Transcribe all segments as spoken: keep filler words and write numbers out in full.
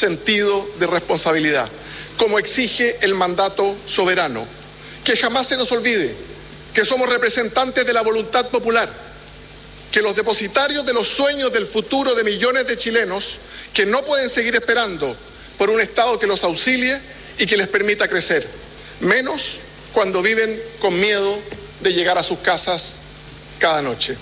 sentido de responsabilidad, como exige el mandato soberano. Que jamás se nos olvide que somos representantes de la voluntad popular, que los depositarios de los sueños del futuro de millones de chilenos que no pueden seguir esperando por un Estado que los auxilie y que les permita crecer, menos cuando viven con miedo de llegar a sus casas cada noche.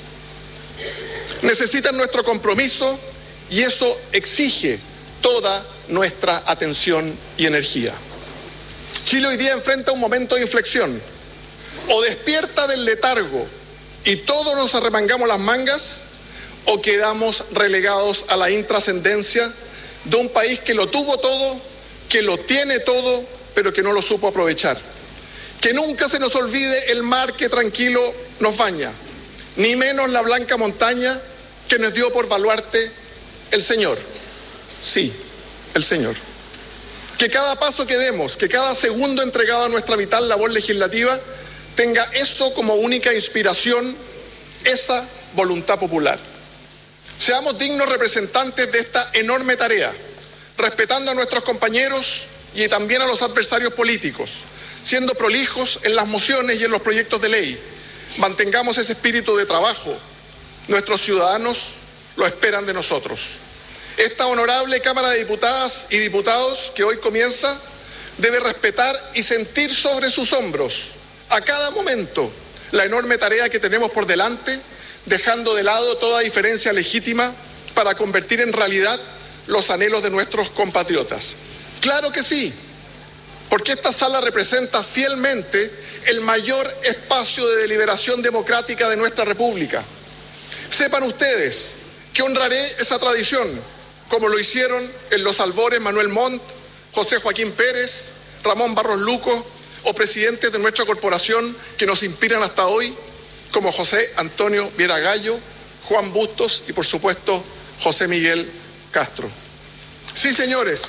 Necesitan nuestro compromiso y eso exige toda nuestra atención y energía. Chile hoy día enfrenta un momento de inflexión. O despierta del letargo y todos nos arremangamos las mangas, o quedamos relegados a la intrascendencia de un país que lo tuvo todo, que lo tiene todo, pero que no lo supo aprovechar. Que nunca se nos olvide el mar que tranquilo nos baña, ni menos la blanca montaña que nos dio por baluarte el Señor. Sí, el Señor. Que cada paso que demos, que cada segundo entregado a nuestra vital labor legislativa tenga eso como única inspiración, esa voluntad popular. Seamos dignos representantes de esta enorme tarea, respetando a nuestros compañeros y también a los adversarios políticos, siendo prolijos en las mociones y en los proyectos de ley. Mantengamos ese espíritu de trabajo. Nuestros ciudadanos lo esperan de nosotros. Esta honorable Cámara de Diputadas y Diputados que hoy comienza debe respetar y sentir sobre sus hombros a cada momento la enorme tarea que tenemos por delante, dejando de lado toda diferencia legítima para convertir en realidad los anhelos de nuestros compatriotas. Claro que sí, porque esta sala representa fielmente el mayor espacio de deliberación democrática de nuestra República. Sepan ustedes que honraré esa tradición, como lo hicieron en los albores Manuel Montt, José Joaquín Pérez, Ramón Barros Luco, o presidentes de nuestra corporación que nos inspiran hasta hoy, como José Antonio Viera Gallo, Juan Bustos y, por supuesto, José Miguel Castro. Sí, señores.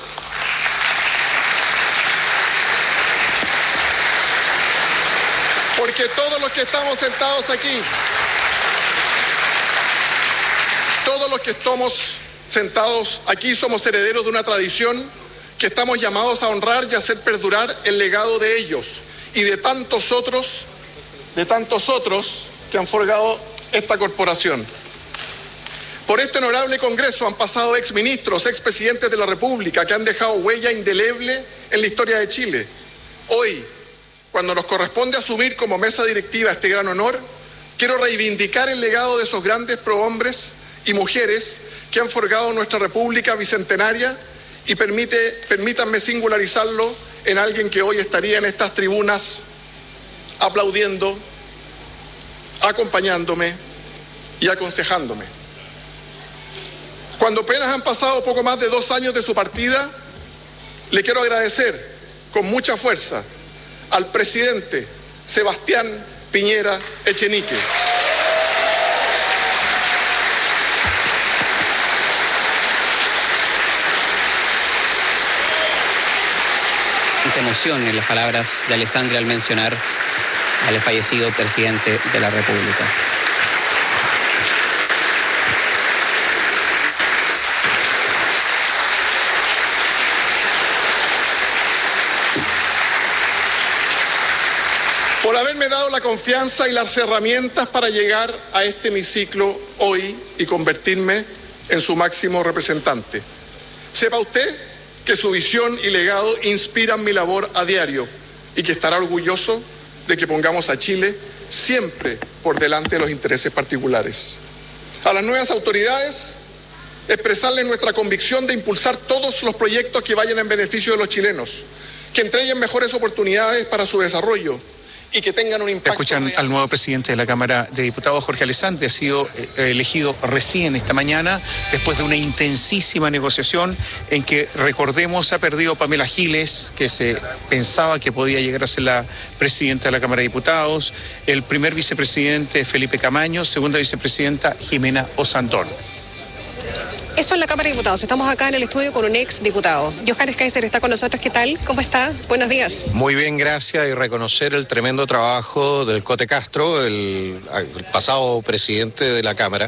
Porque todos los que estamos sentados aquí, todos los que estamos sentados aquí somos herederos de una tradición que estamos llamados a honrar y a hacer perdurar el legado de ellos y de tantos otros, de tantos otros que han forjado esta corporación. Por este honorable Congreso han pasado exministros, expresidentes de la República que han dejado huella indeleble en la historia de Chile. Hoy, cuando nos corresponde asumir como mesa directiva este gran honor, quiero reivindicar el legado de esos grandes prohombres y mujeres que han forjado nuestra República bicentenaria. Y permite, permítanme singularizarlo en alguien que hoy estaría en estas tribunas aplaudiendo, acompañándome y aconsejándome. Cuando apenas han pasado poco más de dos años de su partida, le quiero agradecer con mucha fuerza al presidente Sebastián Piñera Echenique. Emoción en las palabras de Alessandri al mencionar al fallecido presidente de la República. Por haberme dado la confianza y las herramientas para llegar a este hemiciclo hoy y convertirme en su máximo representante. Sepa usted que su visión y legado inspiran mi labor a diario y que estará orgulloso de que pongamos a Chile siempre por delante de los intereses particulares. A las nuevas autoridades, expresarles nuestra convicción de impulsar todos los proyectos que vayan en beneficio de los chilenos, que entreguen mejores oportunidades para su desarrollo y que tengan un impacto. Escuchan real. Al nuevo presidente de la Cámara de Diputados, Jorge Alessandri, ha sido eh, elegido recién esta mañana, después de una intensísima negociación en que, recordemos, ha perdido Pamela Giles, que se pensaba que podía llegar a ser la presidenta de la Cámara de Diputados, el primer vicepresidente Felipe Camaño, segunda vicepresidenta Jimena Osandón. Eso en la Cámara de Diputados. Estamos acá en el estudio con un ex diputado. Johannes Kaiser está con nosotros. ¿Qué tal? ¿Cómo está? Buenos días. Muy bien, gracias. Y reconocer el tremendo trabajo del Cote Castro, el, el pasado presidente de la Cámara,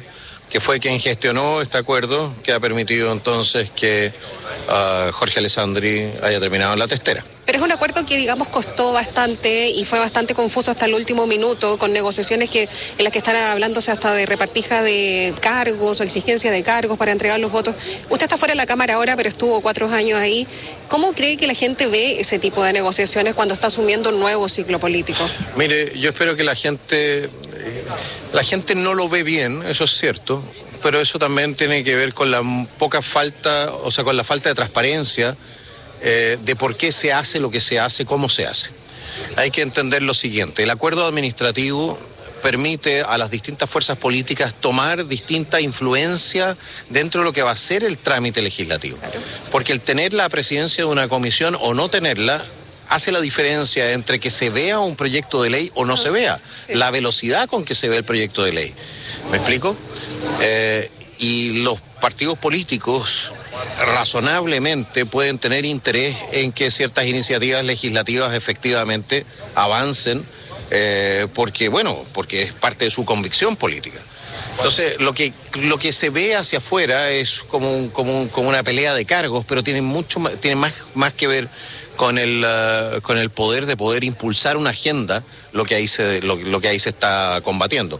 que fue quien gestionó este acuerdo que ha permitido entonces que uh, Jorge Alessandri haya terminado en la testera. Pero es un acuerdo que, digamos, costó bastante y fue bastante confuso hasta el último minuto, con negociaciones que en las que están hablándose hasta de repartija de cargos o exigencia de cargos para entregar los votos. Usted está fuera de la Cámara ahora, pero estuvo cuatro años ahí. ¿Cómo cree que la gente ve ese tipo de negociaciones cuando está asumiendo un nuevo ciclo político? Mire, yo espero que la gente, la gente no lo ve bien, eso es cierto, pero eso también tiene que ver con la poca falta, o sea, con la falta de transparencia eh, de por qué se hace lo que se hace, cómo se hace. Hay que entender lo siguiente, el acuerdo administrativo permite a las distintas fuerzas políticas tomar distinta influencia dentro de lo que va a ser el trámite legislativo. Porque el tener la presidencia de una comisión o no tenerla hace la diferencia entre que se vea un proyecto de ley o no se vea, sí. La velocidad con que se ve el proyecto de ley. ¿Me explico? Eh, y los partidos políticos razonablemente pueden tener interés en que ciertas iniciativas legislativas efectivamente avancen, eh, porque, bueno, porque es parte de su convicción política. Entonces, lo que, lo que se ve hacia afuera es como, un, como, un, como una pelea de cargos, pero tiene, mucho, tiene más, más que ver con el, uh, con el poder de poder impulsar una agenda, lo que ahí se, lo, lo que ahí se está combatiendo.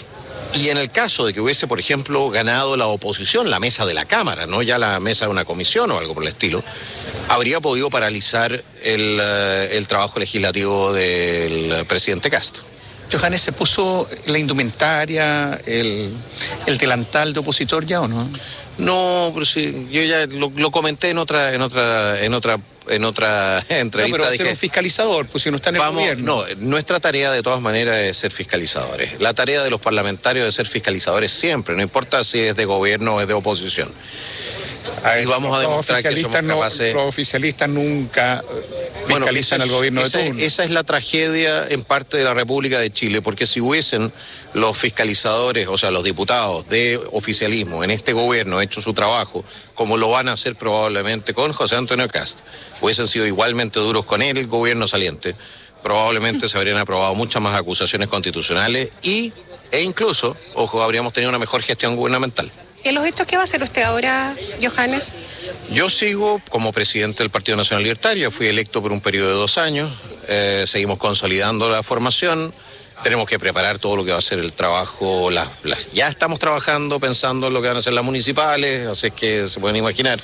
Y en el caso de que hubiese, por ejemplo, ganado la oposición, la mesa de la Cámara, no ya la mesa de una comisión o algo por el estilo, habría podido paralizar el, uh, el trabajo legislativo del presidente Castro. Johannes, ¿se puso la indumentaria, el, el delantal de opositor ya o no? No, pero sí, yo ya lo, lo comenté en otra, en otra, en otra, en otra entrevista. No, pero dije, ser un fiscalizador, pues si no está en el vamos, gobierno. No, nuestra tarea de todas maneras es ser fiscalizadores. La tarea de los parlamentarios es ser fiscalizadores siempre, no importa si es de gobierno o es de oposición. Ver, y vamos a demostrar que somos capaces... No, los oficialistas nunca bueno, fiscalizan es, al gobierno esa, de turno. Esa es la tragedia en parte de la República de Chile, porque si hubiesen los fiscalizadores, o sea, los diputados de oficialismo en este gobierno hecho su trabajo, como lo van a hacer probablemente con José Antonio Cast, hubiesen sido igualmente duros con él, el gobierno saliente, probablemente se habrían aprobado muchas más acusaciones constitucionales y, e incluso, ojo, habríamos tenido una mejor gestión gubernamental. ¿Y en los hechos qué va a hacer usted ahora, Johannes? Yo sigo como presidente del Partido Nacional Libertario, fui electo por un periodo de dos años, eh, seguimos consolidando la formación, tenemos que preparar todo lo que va a ser el trabajo, las, las, ya estamos trabajando pensando en lo que van a ser las municipales, así que se pueden imaginar,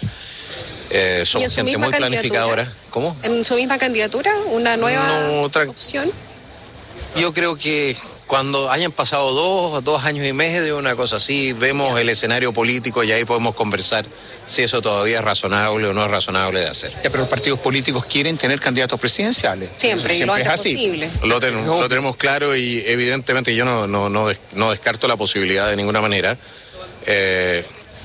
eh, somos gente muy planificadora. ¿Cómo? ¿En su misma candidatura? ¿Una nueva no, otra... opción? Yo creo que... Cuando hayan pasado dos, dos años y medio, una cosa así, vemos el escenario político y ahí podemos conversar si eso todavía es razonable o no es razonable de hacer. Ya, pero los partidos políticos quieren tener candidatos presidenciales. Siempre, y lo antes posible. Lo, ten, no. lo tenemos claro y evidentemente yo no, no, no, des, no descarto la posibilidad de ninguna manera. Eh,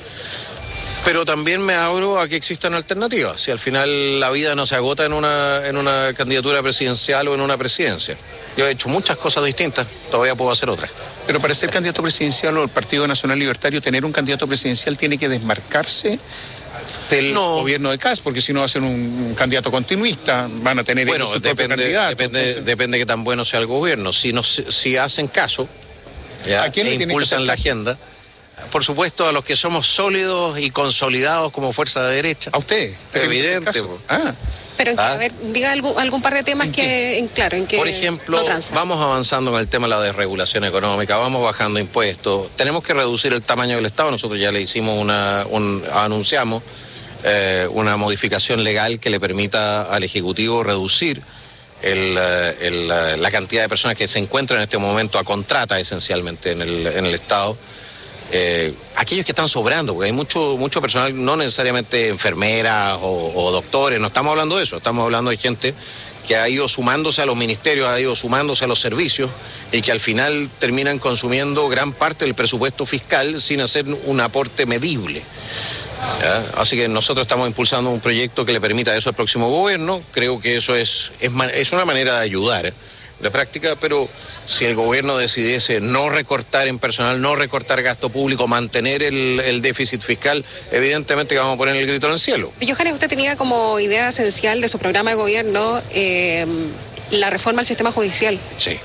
pero también me abro a que existan alternativas. Si al final la vida no se agota en una, en una candidatura presidencial o en una presidencia. Yo he hecho muchas cosas distintas, todavía puedo hacer otras. Pero para ser candidato presidencial o el Partido Nacional Libertario, tener un candidato presidencial tiene que desmarcarse del no. gobierno de Kast, porque si no va a ser un, un candidato continuista, van a tener bueno, su depende, propio candidato. Depende, entonces... depende que tan bueno sea el gobierno. Si, no, si hacen caso, ya, ¿a quién e impulsan la agenda, por supuesto a los que somos sólidos y consolidados como fuerza de derecha. ¿A usted? Evidente. Ah. Pero en que, ¿Ah? a ver, diga algún, algún par de temas que, en, claro, en que por ejemplo, no vamos avanzando en el tema de la desregulación económica, vamos bajando impuestos, tenemos que reducir el tamaño del Estado, nosotros ya le hicimos una, un, anunciamos eh, una modificación legal que le permita al Ejecutivo reducir el, el, la cantidad de personas que se encuentran en este momento a contrata esencialmente en el, en el Estado. Eh, aquellos que están sobrando, porque hay mucho mucho personal, no necesariamente enfermeras o, o doctores, no estamos hablando de eso, estamos hablando de gente que ha ido sumándose a los ministerios, ha ido sumándose a los servicios y que al final terminan consumiendo gran parte del presupuesto fiscal sin hacer un aporte medible. ¿Ya? Así que nosotros estamos impulsando un proyecto que le permita eso al próximo gobierno, creo que eso es, es, es una manera de ayudar, ¿eh? La práctica, pero si el gobierno decidiese no recortar en personal, no recortar gasto público, mantener el, el déficit fiscal, evidentemente que vamos a poner el grito en el cielo. Johannes, usted tenía como idea esencial de su programa de gobierno eh, la reforma al sistema judicial. Sí.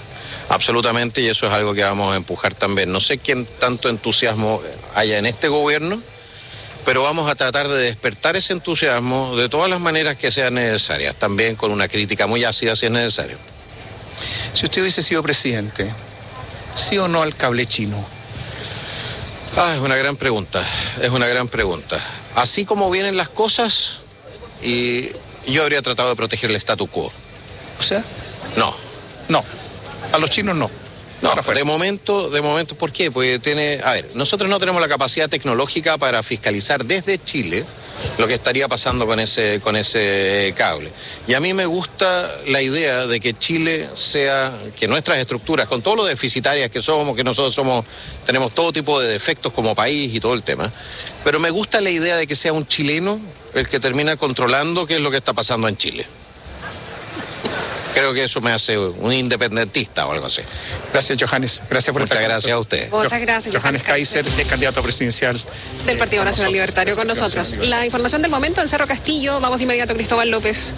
Absolutamente, y eso es algo que vamos a empujar también. No sé quién tanto entusiasmo haya en este gobierno, pero vamos a tratar de despertar ese entusiasmo de todas las maneras que sean necesarias, también con una crítica muy ácida si es necesario. Si usted hubiese sido presidente, ¿sí o no al cable chino? Ah, es una gran pregunta, es una gran pregunta. Así como vienen las cosas, y yo habría tratado de proteger el statu quo. O sea, No. no. A los chinos no. No, Ahora fuera. de momento, de momento, ¿por qué? Porque tiene, a ver, nosotros no tenemos la capacidad tecnológica para fiscalizar desde Chile lo que estaría pasando con ese, con ese cable. Y a mí me gusta la idea de que Chile sea, que nuestras estructuras, con todo lo deficitarias que somos, que nosotros somos, tenemos todo tipo de defectos como país y todo el tema, pero me gusta la idea de que sea un chileno el que termina controlando qué es lo que está pasando en Chile. Creo que eso me hace un independentista o algo así. Gracias, Johannes. Gracias por Muchas estar con gracias a nosotros. usted. Muchas gracias. Johannes Kaiser, es candidato presidencial Del Partido Nacional Libertario con nosotros. Gracias. La información del momento en Cerro Castillo. Vamos de inmediato, Cristóbal López.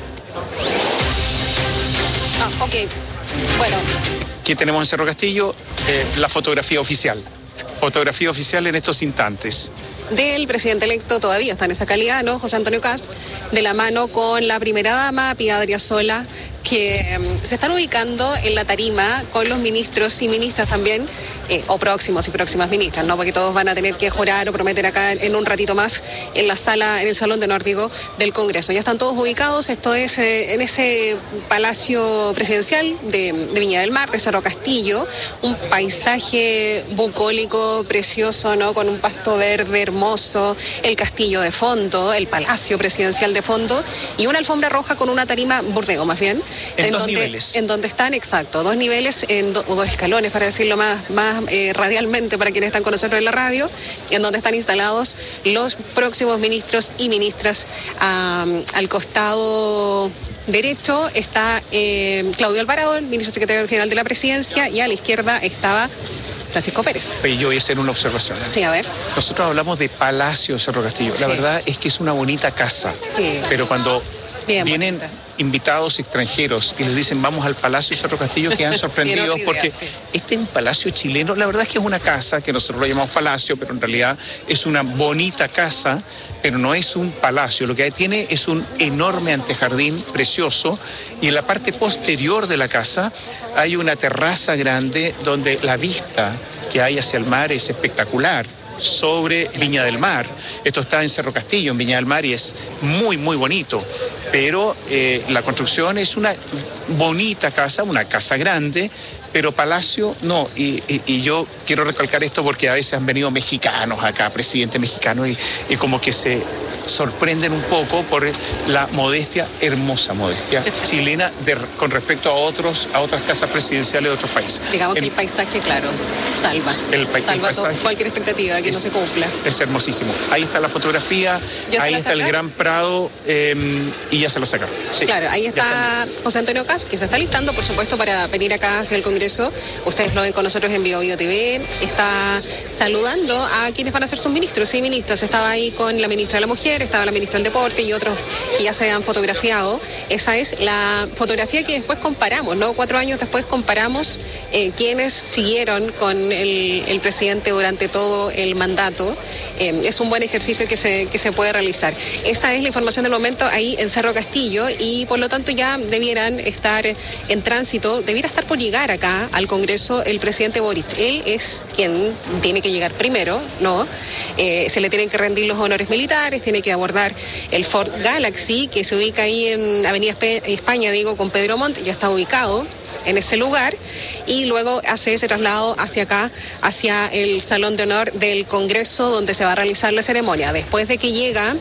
Ah, ok. Bueno, ¿Qué tenemos en Cerro Castillo? Eh, la fotografía oficial. Fotografía oficial en estos instantes. del presidente electo todavía está en esa calidad, ¿no? José Antonio Kast, de la mano con la primera dama, Pía Adriasola, que um, se están ubicando en la tarima con los ministros y ministras también, eh, o próximos y próximas ministras, ¿no? Porque todos van a tener que jurar o prometer acá en, en un ratito más en la sala, en el Salón de Honor, digo, del Congreso. Ya están todos ubicados, esto es eh, en ese palacio presidencial de, de Viña del Mar, de Cerro Castillo, un paisaje bucólico precioso, ¿no? Con un pasto verde hermoso, el castillo de fondo, el palacio presidencial de fondo y una alfombra roja con una tarima bordego, más bien. En, en dos donde, niveles. En donde están, exacto, dos niveles, en do, o dos escalones, para decirlo más, más eh, radialmente para quienes están con nosotros en la radio, en donde están instalados los próximos ministros y ministras. Um, al costado derecho está eh, Claudio Alvarado, el ministro secretario general de la Presidencia, y a la izquierda estaba Francisco Pérez. Y yo voy a hacer una observación. Sí, a ver. Nosotros hablamos de Palacio Cerro Castillo. Sí. La verdad es que es una bonita casa. Sí. Pero cuando Bien vienen bonita. invitados extranjeros y les dicen vamos al Palacio Cerro Castillo, quedan sorprendidos idea, porque sí. este es un palacio chileno. La verdad es que es una casa que nosotros lo llamamos palacio, pero en realidad es una bonita casa, pero no es un palacio. Lo que tiene es un enorme antejardín precioso y en la parte posterior de la casa hay una terraza grande donde la vista que hay hacia el mar es espectacular, sobre Viña del Mar. Esto está en Cerro Castillo, en Viña del Mar, y es muy, muy bonito. Pero eh, la construcción es una bonita casa, una casa grande, pero palacio no. Y, y, y yo quiero recalcar esto porque a veces han venido mexicanos acá, presidentes mexicanos, y, y como que se sorprenden un poco por la modestia, hermosa modestia chilena de, con respecto a otros, a otras casas presidenciales de otros países. Digamos el, que el paisaje, claro, salva. El, pa salva el paisaje, cualquier expectativa que es, no se cumpla. Es hermosísimo. Ahí está la fotografía, ahí está el Gran sí. Prado, eh, y ya se la sacaron. Sí, claro, ahí está José Antonio Kast, que se está listando, por supuesto, para venir acá hacia el Congreso. Ustedes lo ven con nosotros en Bio Bio T V. Está saludando a quienes van a ser sus ministros y ministras. Estaba ahí con la ministra de la Mujer, estaba la ministra del Deporte y otros que ya se han fotografiado. Esa es la fotografía que después comparamos, ¿no? Cuatro años después comparamos eh, quienes siguieron con el, el presidente durante todo el mandato. Eh, es un buen ejercicio que se, que se puede realizar. Esa es la información del momento ahí en Cerro Castillo y por lo tanto ya debieran estar en tránsito, debiera estar por llegar acá al Congreso el presidente Boric. Él es quien tiene que llegar primero, ¿no? Eh, se le tienen que rendir los honores militares, tiene que abordar el Ford Galaxy, que se ubica ahí en Avenida España, digo, con Pedro Montt, ya está ubicado en ese lugar, y luego hace ese traslado hacia acá, hacia el Salón de Honor del Congreso, donde se va a realizar la ceremonia. Después de que llega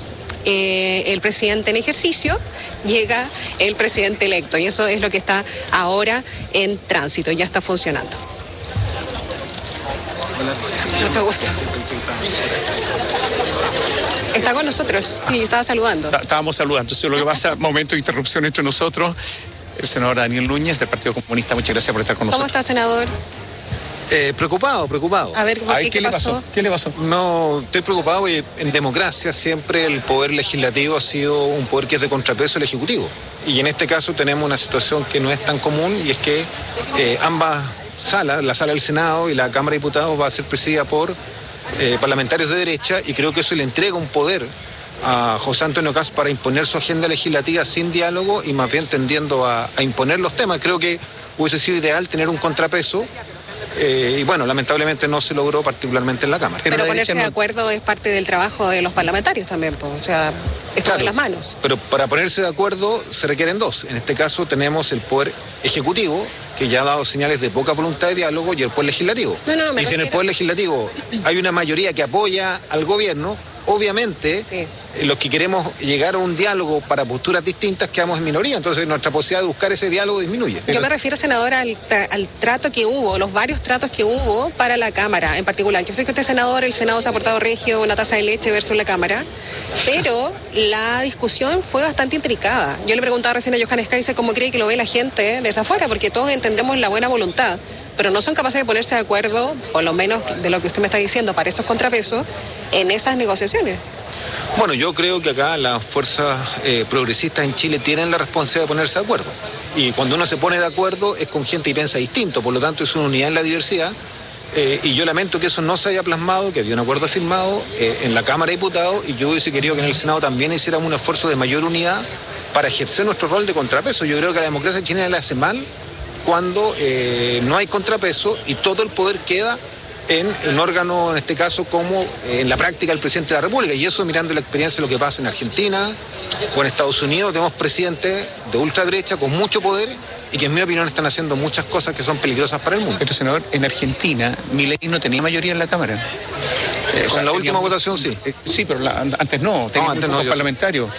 eh, el presidente en ejercicio, llega el presidente electo, y eso es lo que está ahora en tránsito, ya está funcionando. Mucho gusto. Está con nosotros, sí, estaba saludando. Estábamos saludando, entonces lo que pasa, momento de interrupción entre nosotros. El senador Daniel Núñez, del Partido Comunista, muchas gracias por estar con nosotros. ¿Cómo está, senador? Eh, preocupado, preocupado. A ver, ¿por Ay, qué, ¿qué, ¿qué le pasó? pasó? ¿Qué le pasó? No, estoy preocupado y en democracia siempre el poder legislativo ha sido un poder que es de contrapeso al ejecutivo. Y en este caso tenemos una situación que no es tan común y es que eh, ambas sala, la sala del Senado y la Cámara de Diputados va a ser presidida por eh, parlamentarios de derecha, y creo que eso le entrega un poder a José Antonio Kast para imponer su agenda legislativa sin diálogo y más bien tendiendo a, a imponer los temas. Creo que hubiese sido ideal tener un contrapeso. Eh, y bueno, lamentablemente no se logró, particularmente en la Cámara. Pero, Pero ponerse no... de acuerdo es parte del trabajo de los parlamentarios también, pues, o sea, esto Claro, en las manos. Pero para ponerse de acuerdo se requieren dos. En este caso tenemos el Poder Ejecutivo, que ya ha dado señales de poca voluntad de diálogo, y el Poder Legislativo. No, no, no, me y si en el refiero... Poder Legislativo hay una mayoría que apoya al gobierno, obviamente Sí. los que queremos llegar a un diálogo para posturas distintas quedamos en minoría, entonces nuestra posibilidad de buscar ese diálogo disminuye. Yo me refiero, senadora, al, tra al trato que hubo, los varios tratos que hubo para la Cámara en particular. Yo sé que usted es senador, el Senado se ha portado regio, una taza de leche versus la Cámara, pero la discusión fue bastante intrincada. Yo le preguntaba recién a Johannes Kaiser cómo cree que lo ve la gente desde afuera, porque todos entendemos la buena voluntad, pero no son capaces de ponerse de acuerdo, por lo menos de lo que usted me está diciendo, para esos contrapesos, en esas negociaciones. Bueno, yo creo que acá las fuerzas eh, progresistas en Chile tienen la responsabilidad de ponerse de acuerdo. Y cuando uno se pone de acuerdo es con gente y piensa distinto, por lo tanto es una unidad en la diversidad. Eh, y yo lamento que eso no se haya plasmado, que había un acuerdo firmado eh, en la Cámara de Diputados, y yo hubiese querido que en el Senado también hiciéramos un esfuerzo de mayor unidad para ejercer nuestro rol de contrapeso. Yo creo que la democracia chilena le hace mal cuando eh, no hay contrapeso y todo el poder queda en un órgano, en este caso, como eh, en la práctica el presidente de la República. Y eso, mirando la experiencia de lo que pasa en Argentina o en Estados Unidos, tenemos presidentes de ultraderecha con mucho poder y que, en mi opinión, están haciendo muchas cosas que son peligrosas para el mundo. Pero, senador, en Argentina, Milei no tenía mayoría en la Cámara. Eh, Con o sea, la última tenía... votación, sí. Eh, sí, pero la, antes no, tenía no, antes un no, parlamentario.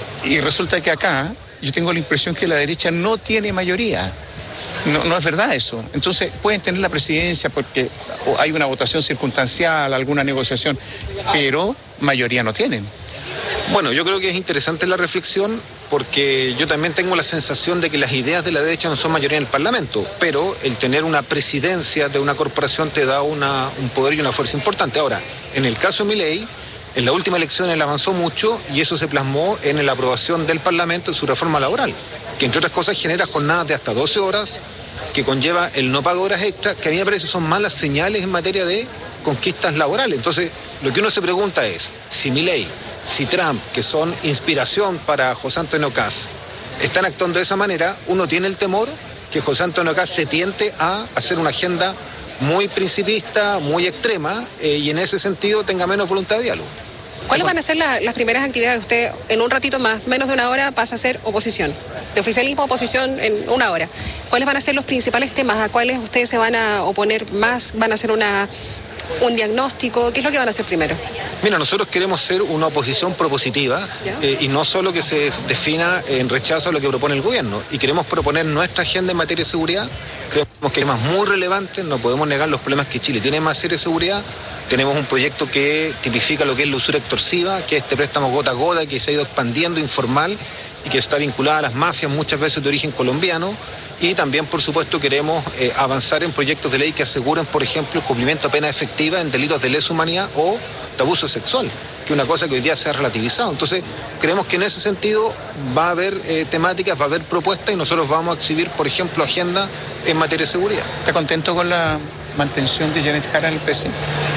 Y resulta que acá, yo tengo la impresión que la derecha no tiene mayoría. No, no es verdad eso. Entonces pueden tener la presidencia porque hay una votación circunstancial, alguna negociación, pero mayoría no tienen. Bueno, yo creo que es interesante la reflexión porque yo también tengo la sensación de que las ideas de la derecha no son mayoría en el Parlamento, pero el tener una presidencia de una corporación te da una, un poder y una fuerza importante. Ahora, en el caso de Milei, en la última elección él avanzó mucho y eso se plasmó en la aprobación del Parlamento de su reforma laboral, que entre otras cosas genera jornadas de hasta doce horas, que conlleva el no pago de horas extras, que a mí me parece son malas señales en materia de conquistas laborales. Entonces, lo que uno se pregunta es, si Milei, si Trump, que son inspiración para José Antonio Kast, están actuando de esa manera, uno tiene el temor que José Antonio Kast se tiente a hacer una agenda muy principista, muy extrema, eh, y en ese sentido tenga menos voluntad de diálogo. ¿Cuáles van a ser la, las primeras actividades? Usted en un ratito más, menos de una hora, pasa a ser oposición. De oficialismo a oposición en una hora. ¿Cuáles van a ser los principales temas? ¿A cuáles ustedes se van a oponer más? ¿Van a hacer una, un diagnóstico? ¿Qué es lo que van a hacer primero? Mira, nosotros queremos ser una oposición propositiva eh, y no solo que se defina en rechazo a lo que propone el gobierno. Y queremos proponer nuestra agenda en materia de seguridad. Creemos que hay temas muy relevantes, no podemos negar los problemas que Chile tiene en materia de seguridad. Tenemos un proyecto que tipifica lo que es la usura extorsiva, que es este préstamo gota a gota, que se ha ido expandiendo informal y que está vinculada a las mafias, muchas veces de origen colombiano. Y también, por supuesto, queremos eh, avanzar en proyectos de ley que aseguren, por ejemplo, el cumplimiento de pena efectiva en delitos de lesa humanidad o de abuso sexual, que es una cosa que hoy día se ha relativizado. Entonces, creemos que en ese sentido va a haber eh, temáticas, va a haber propuestas y nosotros vamos a exhibir, por ejemplo, agenda en materia de seguridad. ¿Está contento con la mantención de Janet Jara en el P C?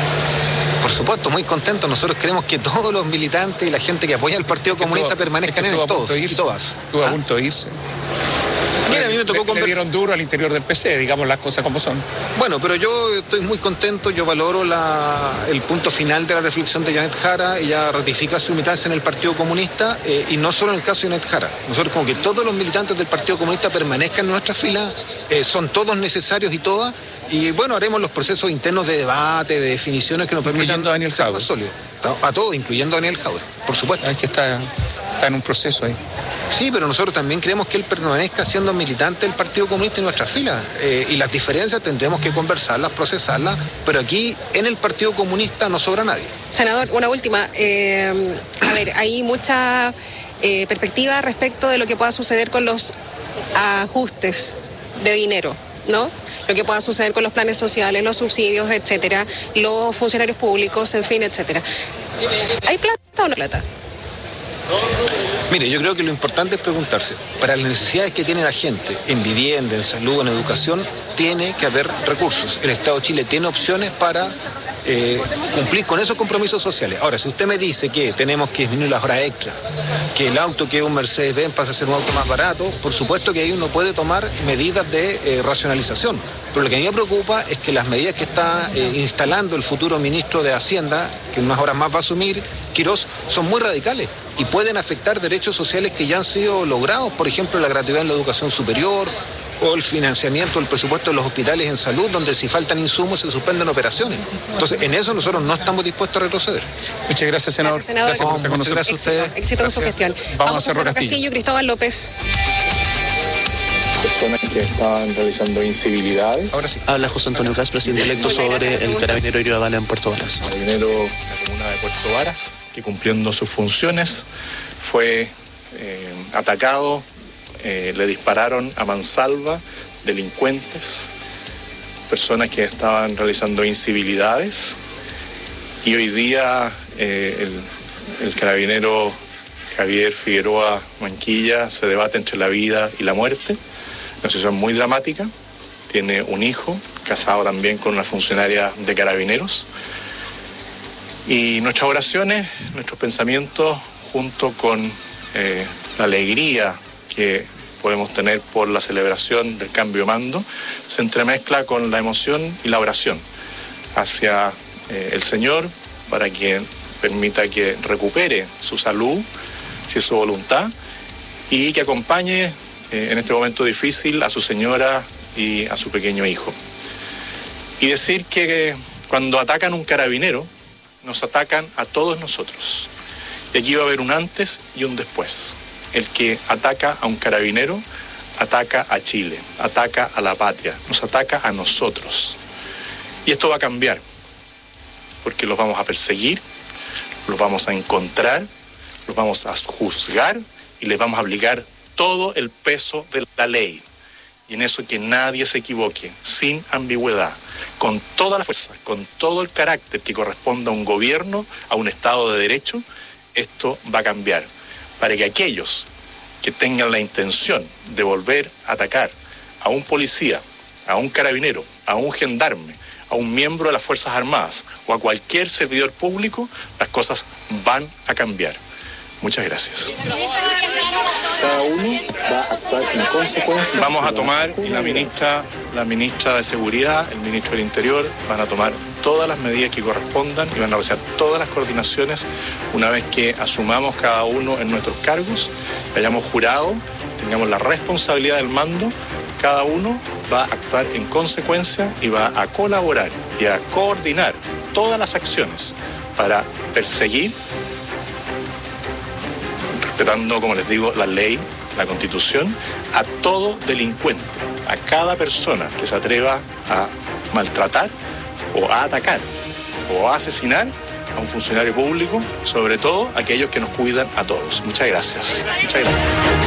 Por supuesto, muy contento. Nosotros queremos que todos los militantes y la gente que apoya al Partido Comunista permanezcan en él, todos y todas. Estuvo ¿Ah? a punto de irse. Mira, a mí me tocó le, conversar. Le dieron duro al interior del P C, digamos las cosas como son. Bueno, pero yo estoy muy contento, yo valoro la, el punto final de la reflexión de Janet Jara. Ella ratifica su militancia en el Partido Comunista eh, y no solo en el caso de Janet Jara. Nosotros como que todos los militantes del Partido Comunista permanezcan en nuestra fila, eh, son todos necesarios y todas. Y bueno, haremos los procesos internos de debate, de definiciones que nos permitan incluyendo a Daniel ser más sólidos. A todos, incluyendo a Daniel Jaude, por supuesto. Es que está, está en un proceso ahí. Sí, pero nosotros también queremos que él permanezca siendo militante del Partido Comunista en nuestras filas. Eh, y las diferencias tendremos que conversarlas, procesarlas, pero aquí en el Partido Comunista no sobra nadie. Senador, una última. Eh, a ver, hay mucha eh, perspectiva respecto de lo que pueda suceder con los ajustes de dinero, ¿no? Lo que pueda suceder con los planes sociales, los subsidios, etcétera, los funcionarios públicos, en fin, etcétera. ¿Hay plata o no plata? Mire, yo creo que lo importante es preguntarse, para las necesidades que tiene la gente, en vivienda, en salud, en educación, tiene que haber recursos. El Estado de Chile tiene opciones para eh, cumplir con esos compromisos sociales. Ahora, si usted me dice que tenemos que disminuir las horas extras, que el auto que es un Mercedes-Benz pasa a ser un auto más barato, por supuesto que ahí uno puede tomar medidas de eh, racionalización. Pero lo que a mí me preocupa es que las medidas que está eh, instalando el futuro ministro de Hacienda, que en unas horas más va a asumir, Quirós, son muy radicales y pueden afectar derechos sociales que ya han sido logrados, por ejemplo, la gratuidad en la educación superior o el financiamiento del presupuesto de los hospitales en salud, donde si faltan insumos se suspenden operaciones. Entonces, en eso nosotros no estamos dispuestos a retroceder. Muchas gracias, senador. Gracias, senador. Gracias por estar con Muchas nosotros. gracias a ustedes. Éxito en su gestión. Vamos, Vamos a Cerro Castillo. Castillo. Cristóbal López. Personas que estaban realizando incivilidades. Ahora sí. Habla José Antonio Cas, presidente electo, Muchas sobre gracias, el Arturo. carabinero herido a bala en Puerto Varas. Carabinero de la comuna de Puerto Varas, que cumpliendo sus funciones fue eh, atacado, eh, le dispararon a mansalva delincuentes, personas que estaban realizando incivilidades, y hoy día eh, el, el carabinero Javier Figueroa Manquilla se debate entre la vida y la muerte, una situación muy dramática. Tiene un hijo, casado también con una funcionaria de Carabineros. Y nuestras oraciones, nuestros pensamientos, junto con eh, la alegría que podemos tener por la celebración del cambio de mando, se entremezcla con la emoción y la oración hacia eh, el Señor para que permita que recupere su salud, si es su voluntad, y que acompañe eh, en este momento difícil a su señora y a su pequeño hijo. Y decir que cuando atacan un carabinero, nos atacan a todos nosotros. Y aquí va a haber un antes y un después. El que ataca a un carabinero, ataca a Chile, ataca a la patria, nos ataca a nosotros. Y esto va a cambiar, porque los vamos a perseguir, los vamos a encontrar, los vamos a juzgar y les vamos a aplicar todo el peso de la ley. Y en eso que nadie se equivoque, sin ambigüedad, con toda la fuerza, con todo el carácter que corresponda a un gobierno, a un Estado de Derecho, esto va a cambiar. Para que aquellos que tengan la intención de volver a atacar a un policía, a un carabinero, a un gendarme, a un miembro de las Fuerzas Armadas o a cualquier servidor público, las cosas van a cambiar. Muchas gracias. Cada uno va a actuar en consecuencia. Vamos a tomar, y la ministra, la ministra de Seguridad, el ministro del Interior, van a tomar todas las medidas que correspondan y van a realizar todas las coordinaciones una vez que asumamos cada uno en nuestros cargos, hayamos jurado, tengamos la responsabilidad del mando. Cada uno va a actuar en consecuencia y va a colaborar y a coordinar todas las acciones para perseguir, respetando, como les digo, la ley, la Constitución, a todo delincuente, a cada persona que se atreva a maltratar o a atacar o a asesinar a un funcionario público, sobre todo aquellos que nos cuidan a todos. Muchas gracias. Muchas gracias.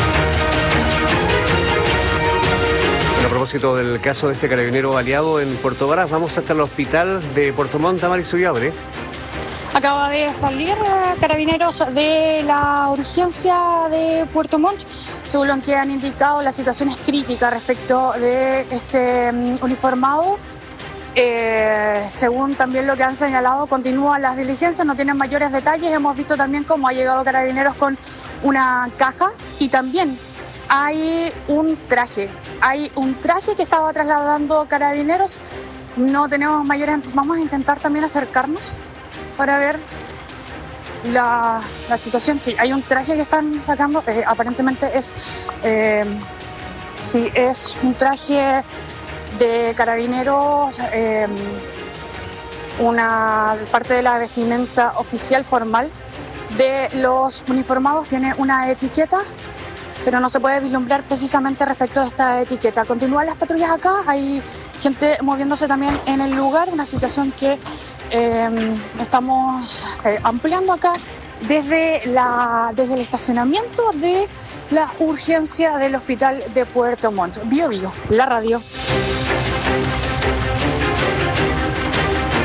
A propósito del caso de este carabinero baleado en Puerto Varas, vamos hasta el hospital de Puerto Montt. Damaris Ullabre. Acaba de salir eh, carabineros de la urgencia de Puerto Montt. Según lo que han indicado, la situación es crítica respecto de este um, uniformado. Eh, según también lo que han señalado, continúan las diligencias, no tienen mayores detalles. Hemos visto también cómo ha llegado carabineros con una caja y también hay un traje. Hay un traje que estaba trasladando carabineros. No tenemos mayores. Vamos a intentar también acercarnos para ver la, la situación. Sí, hay un traje que están sacando, eh, aparentemente es, eh, sí, es un traje de carabineros, eh, una parte de la vestimenta oficial formal de los uniformados, tiene una etiqueta, pero no se puede vislumbrar precisamente respecto a esta etiqueta. Continúan las patrullas acá, hay gente moviéndose también en el lugar, una situación que Eh, estamos eh, ampliando acá desde, la, desde el estacionamiento de la urgencia del hospital de Puerto Montt. Bio Bio, la radio.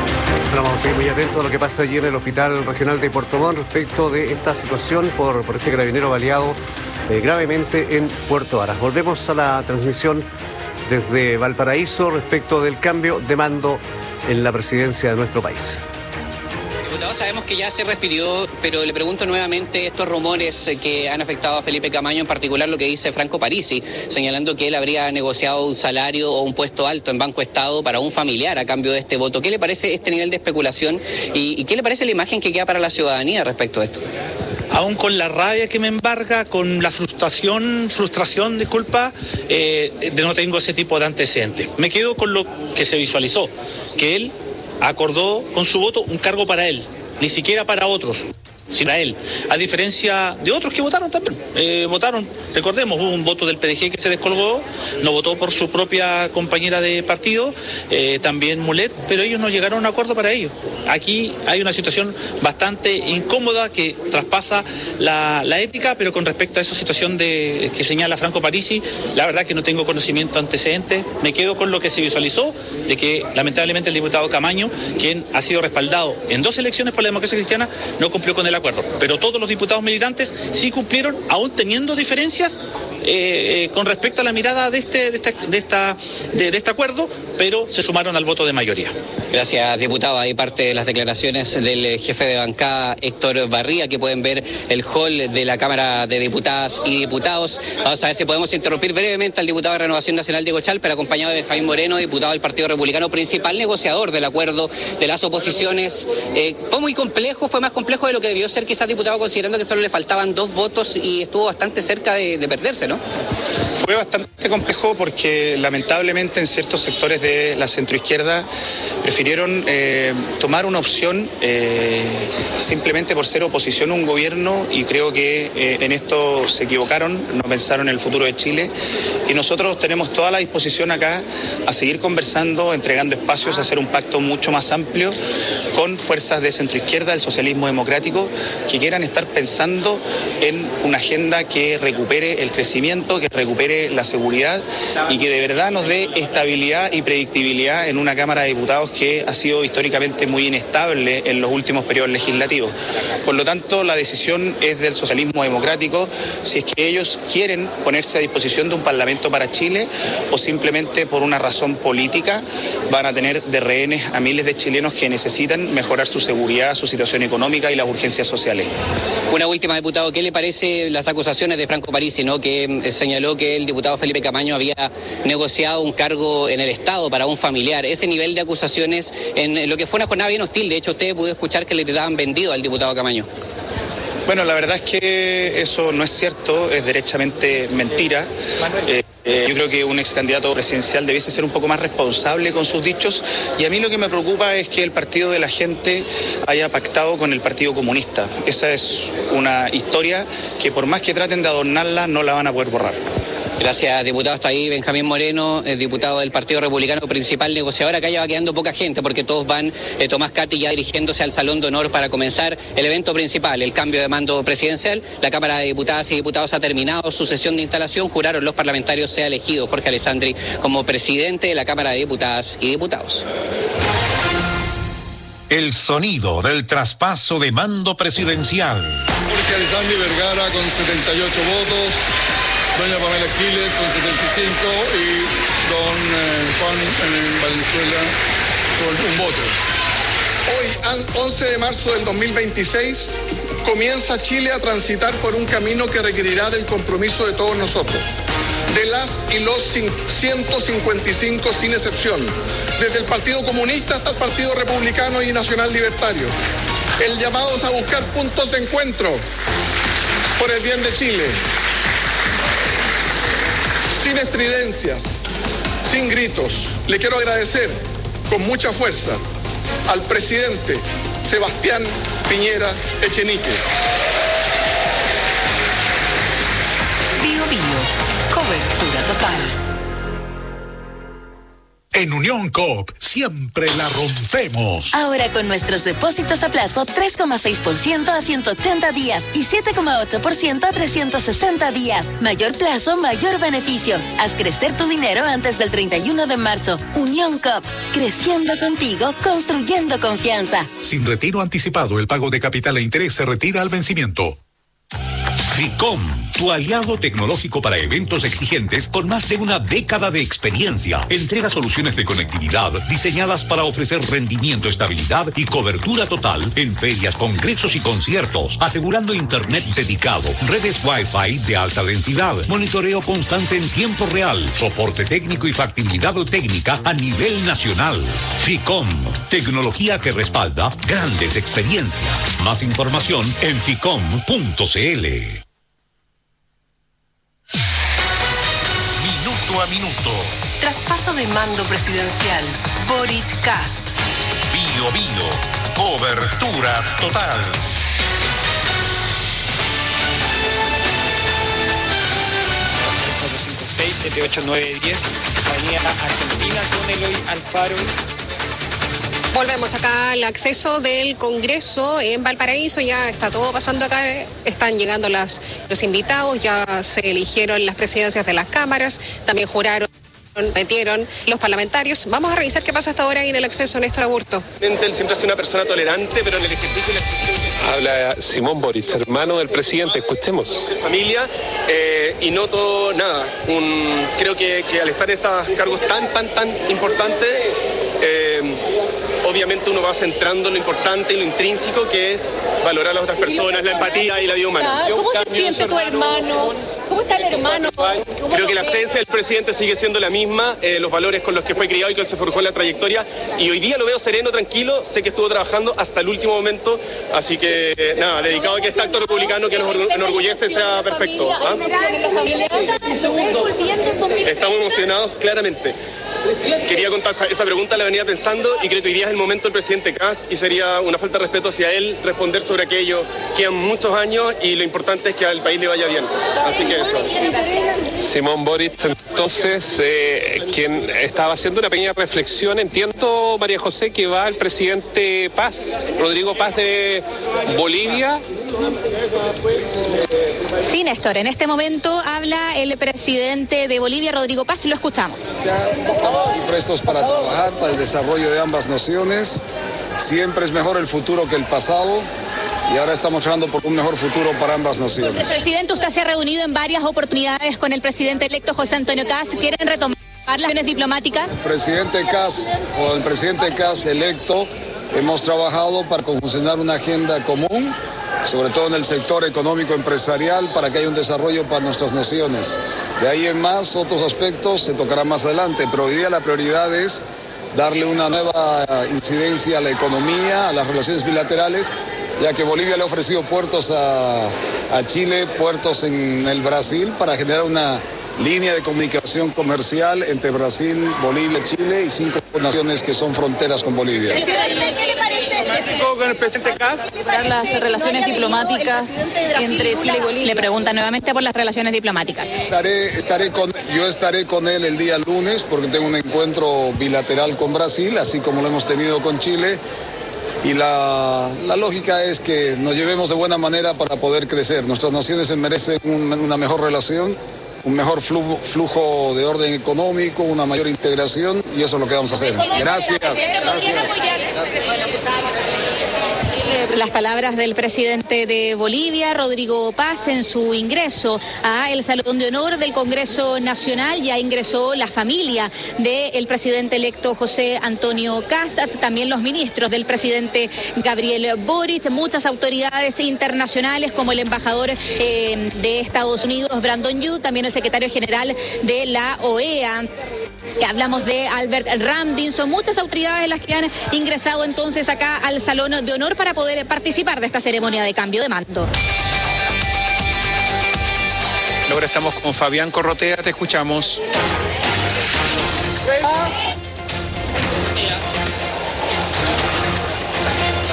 Bueno, vamos a seguir muy atentos a lo que pasa allí en el Hospital Regional de Puerto Montt respecto de esta situación por, por este carabinero baleado eh, gravemente en Puerto Varas. Volvemos a la transmisión desde Valparaíso respecto del cambio de mando en la presidencia de nuestro país. Diputado, sabemos que ya se refirió, pero le pregunto nuevamente estos rumores que han afectado a Felipe Camaño, en particular lo que dice Franco Parisi, señalando que él habría negociado un salario o un puesto alto en Banco Estado para un familiar a cambio de este voto. ¿Qué le parece este nivel de especulación y, y qué le parece la imagen que queda para la ciudadanía respecto a esto? Aún con la rabia que me embarga, con la frustración, frustración, disculpa, eh, de no tengo ese tipo de antecedentes. Me quedo con lo que se visualizó, que él acordó con su voto un cargo para él, ni siquiera para otros, sino para él, a diferencia de otros que votaron también. Eh, votaron, recordemos, hubo un voto del P D G que se descolgó, no votó por su propia compañera de partido, eh, también Mulet, pero ellos no llegaron a un acuerdo para ello. Aquí hay una situación bastante incómoda que traspasa la, la ética, pero con respecto a esa situación de, que señala Franco Parisi, la verdad que no tengo conocimiento antecedente, me quedo con lo que se visualizó, de que lamentablemente el diputado Camaño, quien ha sido respaldado en dos elecciones por la democracia cristiana, no cumplió con el acuerdo, pero todos los diputados militantes sí cumplieron, aún teniendo diferencias eh, eh, con respecto a la mirada de este, de, esta, de, esta, de, de este acuerdo, pero se sumaron al voto de mayoría. Gracias, diputado. Ahí parte de las declaraciones del jefe de bancada, Héctor Barría, que pueden ver el hall de la Cámara de Diputadas y Diputados. Vamos a ver si podemos interrumpir brevemente al diputado de Renovación Nacional, Diego Chalper, acompañado de Jaime Moreno, diputado del Partido Republicano, principal negociador del acuerdo de las oposiciones. Eh, fue muy complejo, fue más complejo de lo que debió ser quizás, diputado, considerando que solo le faltaban dos votos y estuvo bastante cerca de, de perderse, ¿no? Fue bastante complejo porque lamentablemente en ciertos sectores de la centroizquierda prefirieron eh, tomar una opción eh, simplemente por ser oposición a un gobierno, y creo que eh, en esto se equivocaron, no pensaron en el futuro de Chile, y nosotros tenemos toda la disposición acá a seguir conversando, entregando espacios, a hacer un pacto mucho más amplio con fuerzas de centroizquierda, el socialismo democrático, que quieran estar pensando en una agenda que recupere el crecimiento, que recupere la seguridad y que de verdad nos dé estabilidad y predictibilidad en una Cámara de Diputados que ha sido históricamente muy inestable en los últimos periodos legislativos. Por lo tanto, la decisión es del socialismo democrático, si es que ellos quieren ponerse a disposición de un Parlamento para Chile o simplemente por una razón política van a tener de rehenes a miles de chilenos que necesitan mejorar su seguridad, su situación económica y las urgencias sociales. Una última, diputado, ¿qué le parece las acusaciones de Franco Parisi, ¿no?, que eh, señaló que el diputado Felipe Camaño había negociado un cargo en el Estado para un familiar? Ese nivel de acusaciones en lo que fue una jornada bien hostil, de hecho usted pudo escuchar que le daban vendido al diputado Camaño. Bueno, la verdad es que eso no es cierto, es derechamente mentira. Eh, eh, yo creo que un ex candidato presidencial debiese ser un poco más responsable con sus dichos, y a mí lo que me preocupa es que el Partido de la Gente haya pactado con el Partido Comunista. Esa es una historia que por más que traten de adornarla no la van a poder borrar. Gracias, diputado. Hasta ahí Benjamín Moreno, el diputado del Partido Republicano, principal negociador. Acá ya va quedando poca gente porque todos van, eh, Tomás Cati ya dirigiéndose al Salón de Honor para comenzar el evento principal, el cambio de mando presidencial. La Cámara de Diputadas y Diputados ha terminado su sesión de instalación. Juraron los parlamentarios sea elegido Jorge Alessandri como presidente de la Cámara de Diputadas y Diputados. El sonido del traspaso de mando presidencial. Jorge Alessandri Vergara con setenta y ocho votos. Doña Pamela Giles con setenta y cinco y don eh, Juan eh, Valenzuela con un voto. Hoy, once de marzo del dos mil veintiséis, comienza Chile a transitar por un camino que requerirá del compromiso de todos nosotros, de las y los ciento cincuenta y cinco sin excepción, desde el Partido Comunista hasta el Partido Republicano y Nacional Libertario. El llamado es a buscar puntos de encuentro por el bien de Chile, sin estridencias, sin gritos. Le quiero agradecer con mucha fuerza al presidente Sebastián Piñera Echenique. Bio Bio, cobertura total. En Unión Coop siempre la rompemos. Ahora con nuestros depósitos a plazo tres coma seis por ciento a ciento ochenta días y siete coma ocho por ciento a trescientos sesenta días. Mayor plazo, mayor beneficio. Haz crecer tu dinero antes del treinta y uno de marzo. Unión Coop, creciendo contigo, construyendo confianza. Sin retiro anticipado, el pago de capital e interés se retira al vencimiento. FICOM, tu aliado tecnológico para eventos exigentes con más de una década de experiencia. Entrega soluciones de conectividad diseñadas para ofrecer rendimiento, estabilidad y cobertura total en ferias, congresos y conciertos, asegurando internet dedicado, redes Wi-Fi de alta densidad, monitoreo constante en tiempo real, soporte técnico y factibilidad técnica a nivel nacional. FICOM, tecnología que respalda grandes experiencias. Más información en ficom punto cl. Minuto a minuto. Traspaso de mando presidencial. Boric Kast. Bio Bio. Cobertura total. cuatro cinco seis siete ocho nueve diez. Avenida Argentina con Eloy Alfaro. Volvemos acá al acceso del Congreso en Valparaíso, ya está todo pasando acá, están llegando las, los invitados, ya se eligieron las presidencias de las cámaras, también juraron, metieron los parlamentarios. Vamos a revisar qué pasa hasta ahora en el acceso, Néstor Aburto. Él siempre ha sido una persona tolerante, pero en el ejercicio... Habla Simón Boric, hermano del presidente, escuchemos. Familia, eh, y noto nada, un, creo que, que al estar en estos cargos tan, tan, tan importantes, eh, obviamente uno va centrando en lo importante y lo intrínseco que es valorar a las otras personas, la empatía y la vida humana. ¿Cómo se siente tu hermano? ¿Cómo está el hermano? Creo que la esencia del presidente sigue siendo la misma, eh, los valores con los que fue criado y que se forjó en la trayectoria, y hoy día lo veo sereno, tranquilo, sé que estuvo trabajando hasta el último momento, así que eh, nada, dedicado a que este acto republicano que nos enorgullece sea perfecto. ¿Ah? Estamos emocionados, claramente. Quería contar esa pregunta, la venía pensando y creo que hoy día es el momento del presidente Kast y sería una falta de respeto hacia él responder sobre aquello. Quedan muchos años y lo importante es que al país le vaya bien. Así que eso. Simón Boric, entonces, eh, quien estaba haciendo una pequeña reflexión, entiendo, María José, que va el presidente Paz, Rodrigo Paz de Bolivia. Sí, Néstor, en este momento habla el presidente de Bolivia, Rodrigo Paz, y lo escuchamos. Y prestos para trabajar para el desarrollo de ambas naciones. Siempre es mejor el futuro que el pasado y ahora estamos trabajando por un mejor futuro para ambas naciones. Presidente, usted se ha reunido en varias oportunidades con el presidente electo José Antonio Kast. ¿Quieren retomar las relaciones diplomáticas? El presidente Kast o el presidente Kast electo hemos trabajado para conjuncionar una agenda común, sobre todo en el sector económico empresarial, para que haya un desarrollo para nuestras naciones. De ahí en más, otros aspectos se tocarán más adelante, pero hoy día la prioridad es darle una nueva incidencia a la economía, a las relaciones bilaterales, ya que Bolivia le ha ofrecido puertos a, a Chile, puertos en el Brasil, para generar una línea de comunicación comercial entre Brasil, Bolivia, Chile y cinco naciones que son fronteras con Bolivia. ¿Qué le parece con el presidente Kast? Las relaciones diplomáticas entre Chile y Bolivia. Le pregunta nuevamente por las relaciones diplomáticas. Estaré, estaré con, yo estaré con él el día lunes porque tengo un encuentro bilateral con Brasil, así como lo hemos tenido con Chile. Y la, la lógica es que nos llevemos de buena manera para poder crecer. Nuestras naciones se merecen un, una mejor relación, un mejor flujo, flujo de orden económico, una mayor integración, y eso es lo que vamos a hacer. Gracias. Gracias. Las palabras del presidente de Bolivia, Rodrigo Paz, en su ingreso a el Salón de Honor del Congreso Nacional. Ya ingresó la familia del presidente electo José Antonio Kast, también los ministros del presidente Gabriel Boric, muchas autoridades internacionales como el embajador eh, de Estados Unidos, Brandon Yu, también el secretario general de la O E A. Hablamos de Albert Ramdin, son muchas autoridades las que han ingresado entonces acá al Salón de Honor para poder participar de esta ceremonia de cambio de mando. Ahora estamos con Fabián Corrotea, te escuchamos.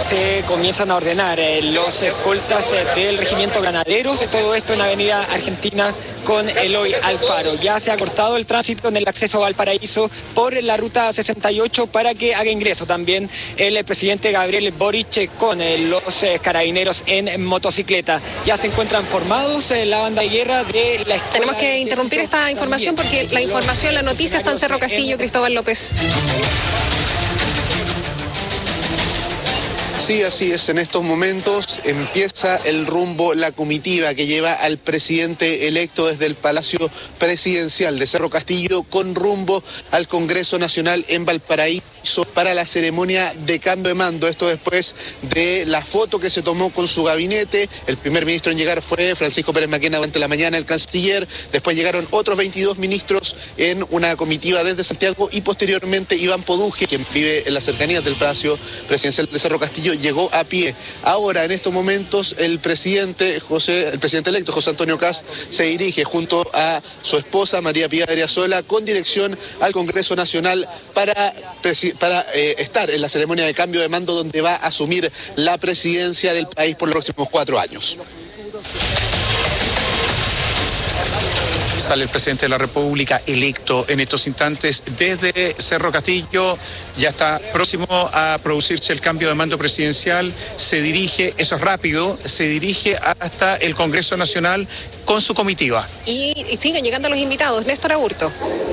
se comienzan a ordenar eh, los escoltas eh, del regimiento Granaderos, todo esto en Avenida Argentina con Eloy Alfaro. Ya se ha cortado el tránsito en el acceso a Valparaíso por la ruta sesenta y ocho para que haga ingreso también el presidente Gabriel Boric con eh, los eh, carabineros en motocicleta. Ya se encuentran formados eh, la banda de guerra de la escuela. Tenemos que interrumpir esta información porque la información, la noticia está en Cerro Castillo. Cristóbal López. Sí, así es. En estos momentos empieza el rumbo, la comitiva que lleva al presidente electo desde el Palacio Presidencial de Cerro Castillo con rumbo al Congreso Nacional en Valparaíso para la ceremonia de cambio de mando. Esto después de la foto que se tomó con su gabinete. El primer ministro en llegar fue Francisco Pérez Maquena durante la mañana, el canciller. Después llegaron otros veintidós ministros en una comitiva desde Santiago y posteriormente Iván Poduje, quien vive en las cercanías del Palacio Presidencial de Cerro Castillo, llegó a pie. Ahora, en estos momentos, el presidente José, el presidente electo José Antonio Kast se dirige junto a su esposa María Pía Adriasola con dirección al Congreso Nacional para, para eh, estar en la ceremonia de cambio de mando donde va a asumir la presidencia del país por los próximos cuatro años. Sale el presidente de la República electo en estos instantes desde Cerro Castillo. Ya está próximo a producirse el cambio de mando presidencial. Se dirige, eso es rápido, se dirige hasta el Congreso Nacional con su comitiva. Y, y siguen llegando los invitados. Néstor Aburto.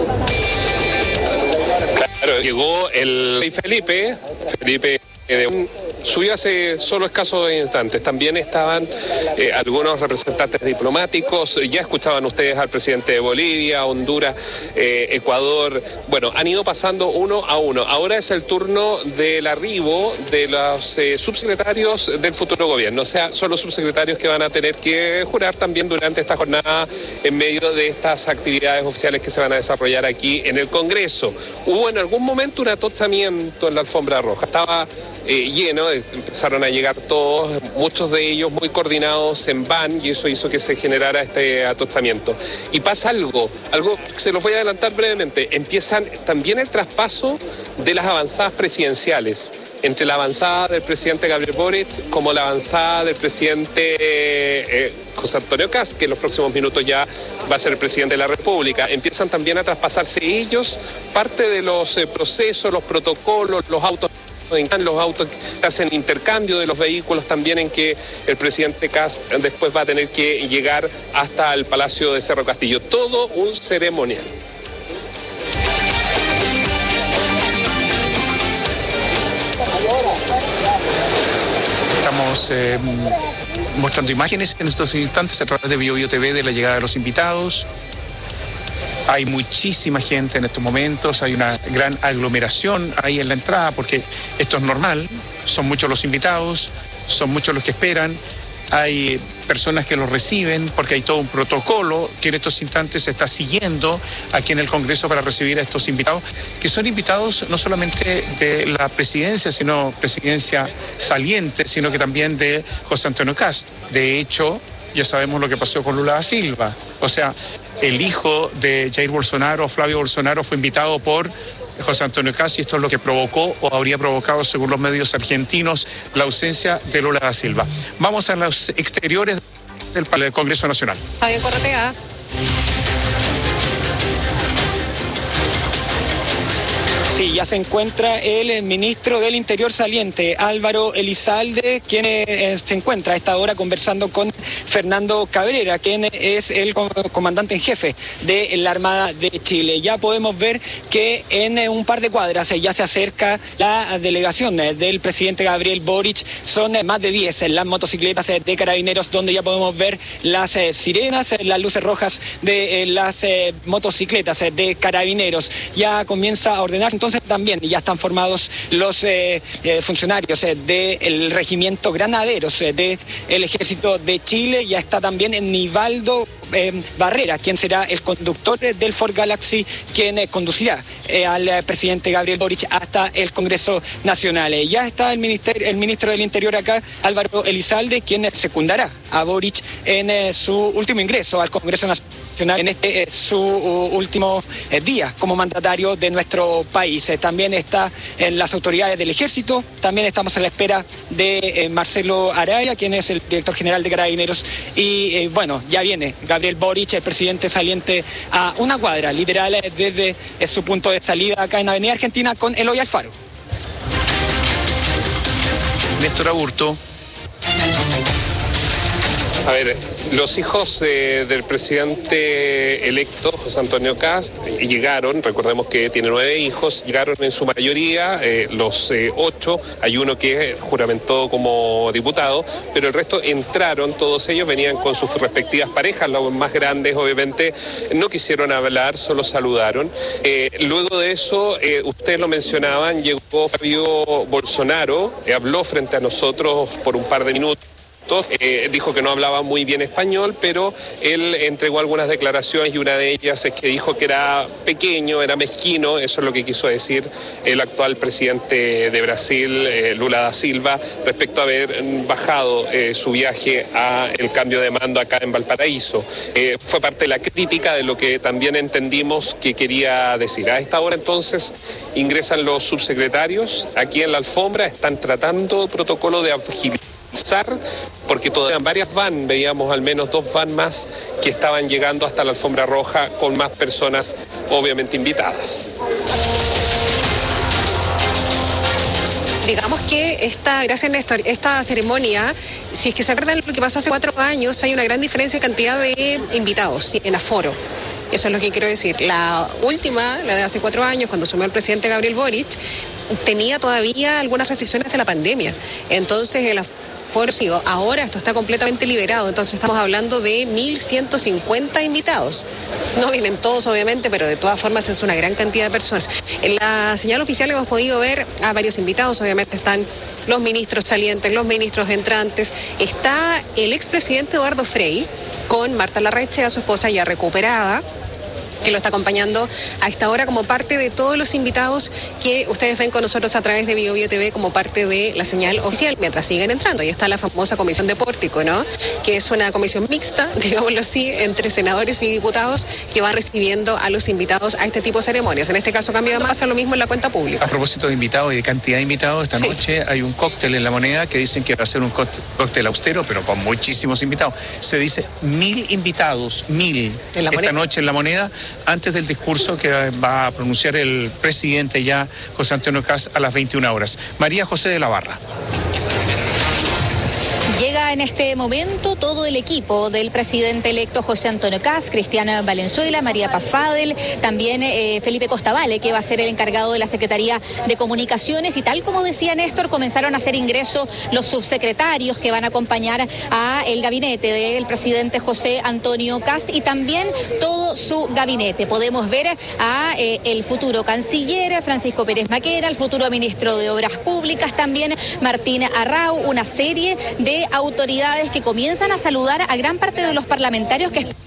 Claro, llegó el rey Felipe, Felipe de un... subió hace solo escasos instantes. También estaban eh, algunos representantes diplomáticos. Ya escuchaban ustedes al presidente de Bolivia, Honduras, eh, Ecuador. Bueno, han ido pasando uno a uno. Ahora es el turno del arribo de los eh, subsecretarios del futuro gobierno. O sea, son los subsecretarios que van a tener que jurar también durante esta jornada en medio de estas actividades oficiales que se van a desarrollar aquí en el Congreso. Hubo en algún momento un atostamiento en la alfombra roja. Estaba eh, lleno, empezaron a llegar todos, muchos de ellos muy coordinados en van, y eso hizo que se generara este atostamiento. Y pasa algo, algo que se los voy a adelantar brevemente. Empiezan también el traspaso de las avanzadas presidenciales, entre la avanzada del presidente Gabriel Boric como la avanzada del presidente eh, José Antonio Kast, que en los próximos minutos ya va a ser el presidente de la República. Empiezan también a traspasarse ellos parte de los eh, procesos, los protocolos, los autos los autos que hacen intercambio de los vehículos también, en que el presidente Kast después va a tener que llegar hasta el Palacio de Cerro Castillo. Todo un ceremonial. Estamos eh, mostrando imágenes en estos instantes a través de BioBio T V de la llegada de los invitados. Hay muchísima gente en estos momentos, hay una gran aglomeración ahí en la entrada, porque esto es normal, son muchos los invitados, son muchos los que esperan, hay personas que los reciben, porque hay todo un protocolo que en estos instantes se está siguiendo aquí en el Congreso para recibir a estos invitados, que son invitados no solamente de la presidencia, sino presidencia saliente, sino que también de José Antonio Kast. De hecho, ya sabemos lo que pasó con Lula da Silva, o sea, el hijo de Jair Bolsonaro, Flavio Bolsonaro, fue invitado por José Antonio Kast, y esto es lo que provocó o habría provocado, según los medios argentinos, la ausencia de Lula da Silva. Vamos a los exteriores del, del Congreso Nacional. Javier Corretea. Sí, ya se encuentra el ministro del Interior saliente, Álvaro Elizalde, quien eh, se encuentra a esta hora conversando con Fernando Cabrera, quien es el comandante en jefe de la Armada de Chile. Ya podemos ver que en eh, un par de cuadras eh, ya se acerca la delegación eh, del presidente Gabriel Boric. Son eh, más de diez eh, las motocicletas eh, de carabineros, donde ya podemos ver las eh, sirenas, eh, las luces rojas de eh, las eh, motocicletas eh, de carabineros. Ya comienza a ordenar. Entonces también ya están formados los eh, eh, funcionarios eh, del regimiento Granaderos eh, del Ejército de Chile. Ya está también en Nivaldo eh, Barrera, quien será el conductor eh, del Ford Galaxy, quien eh, conducirá eh, al eh, presidente Gabriel Boric hasta el Congreso Nacional. Eh, ya está el, ministerio, el ministro del Interior acá, Álvaro Elizalde, quien eh, secundará a Boric en eh, su último ingreso al Congreso Nacional. en este eh, su uh, último eh, día como mandatario de nuestro país. Eh, también está en las autoridades del Ejército, también estamos a la espera de eh, Marcelo Araya, quien es el director general de Carabineros, y eh, bueno, ya viene Gabriel Boric, el presidente saliente, a una cuadra, literal, eh, desde eh, su punto de salida acá en Avenida Argentina con Eloy Alfaro. Néstor Aburto. A ver, los hijos eh, del presidente electo, José Antonio Kast, llegaron, recordemos que tiene nueve hijos, llegaron en su mayoría, eh, los eh, ocho, hay uno que juramentó como diputado, pero el resto entraron, todos ellos venían con sus respectivas parejas, los más grandes obviamente no quisieron hablar, solo saludaron. Eh, luego de eso, eh, ustedes lo mencionaban, llegó Fabio Bolsonaro, eh, habló frente a nosotros por un par de minutos. Eh, dijo que no hablaba muy bien español, pero él entregó algunas declaraciones y una de ellas es que dijo que era pequeño, era mezquino, eso es lo que quiso decir el actual presidente de Brasil, eh, Lula da Silva, respecto a haber bajado eh, su viaje a el cambio de mando acá en Valparaíso. Eh, fue parte de la crítica de lo que también entendimos que quería decir. A esta hora entonces ingresan los subsecretarios aquí en la alfombra, están tratando protocolo de agilidad, porque todavía varias van, veíamos al menos dos van más que estaban llegando hasta la alfombra roja con más personas obviamente invitadas. Digamos que esta, gracias Néstor, esta ceremonia, si es que se acuerdan lo que pasó hace cuatro años, hay una gran diferencia en cantidad de invitados en aforo. Eso es lo que quiero decir. La última, la de hace cuatro años, cuando asumió el presidente Gabriel Boric, tenía todavía algunas restricciones de la pandemia. Entonces el aforo, ahora esto está completamente liberado, entonces estamos hablando de mil ciento cincuenta invitados. No vienen todos obviamente, pero de todas formas es una gran cantidad de personas. En la señal oficial hemos podido ver a varios invitados, obviamente están los ministros salientes, los ministros entrantes, está el expresidente Eduardo Frei con Marta Larraechea, su esposa ya recuperada, que lo está acompañando a esta hora como parte de todos los invitados que ustedes ven con nosotros a través de Bio Bio T V como parte de la señal oficial, mientras siguen entrando. Ahí está la famosa comisión de pórtico, ¿no? Que es una comisión mixta, digámoslo así, entre senadores y diputados que van recibiendo a los invitados a este tipo de ceremonias. En este caso, cambio de masa, lo mismo en la cuenta pública. A propósito de invitados y de cantidad de invitados, esta sí. noche hay un cóctel en La Moneda que dicen que va a ser un cóctel austero, pero con muchísimos invitados. Se dice mil invitados, mil, ¿En la esta moneda? noche en La Moneda, antes del discurso que va a pronunciar el presidente ya, José Antonio Kast, a las veintiuna horas. María José de la Barra. Llega en este momento todo el equipo del presidente electo José Antonio Kast, Cristiana Valenzuela, María Paz Fadel, también eh, Felipe Costabale, que va a ser el encargado de la Secretaría de Comunicaciones, y tal como decía Néstor, comenzaron a hacer ingreso los subsecretarios que van a acompañar a el gabinete del presidente José Antonio Kast y también todo su gabinete. Podemos ver a eh, el futuro canciller Francisco Pérez Maquera, el futuro ministro de Obras Públicas, también Martín Arrau, una serie de autoridades que comienzan a saludar a gran parte de los parlamentarios que están.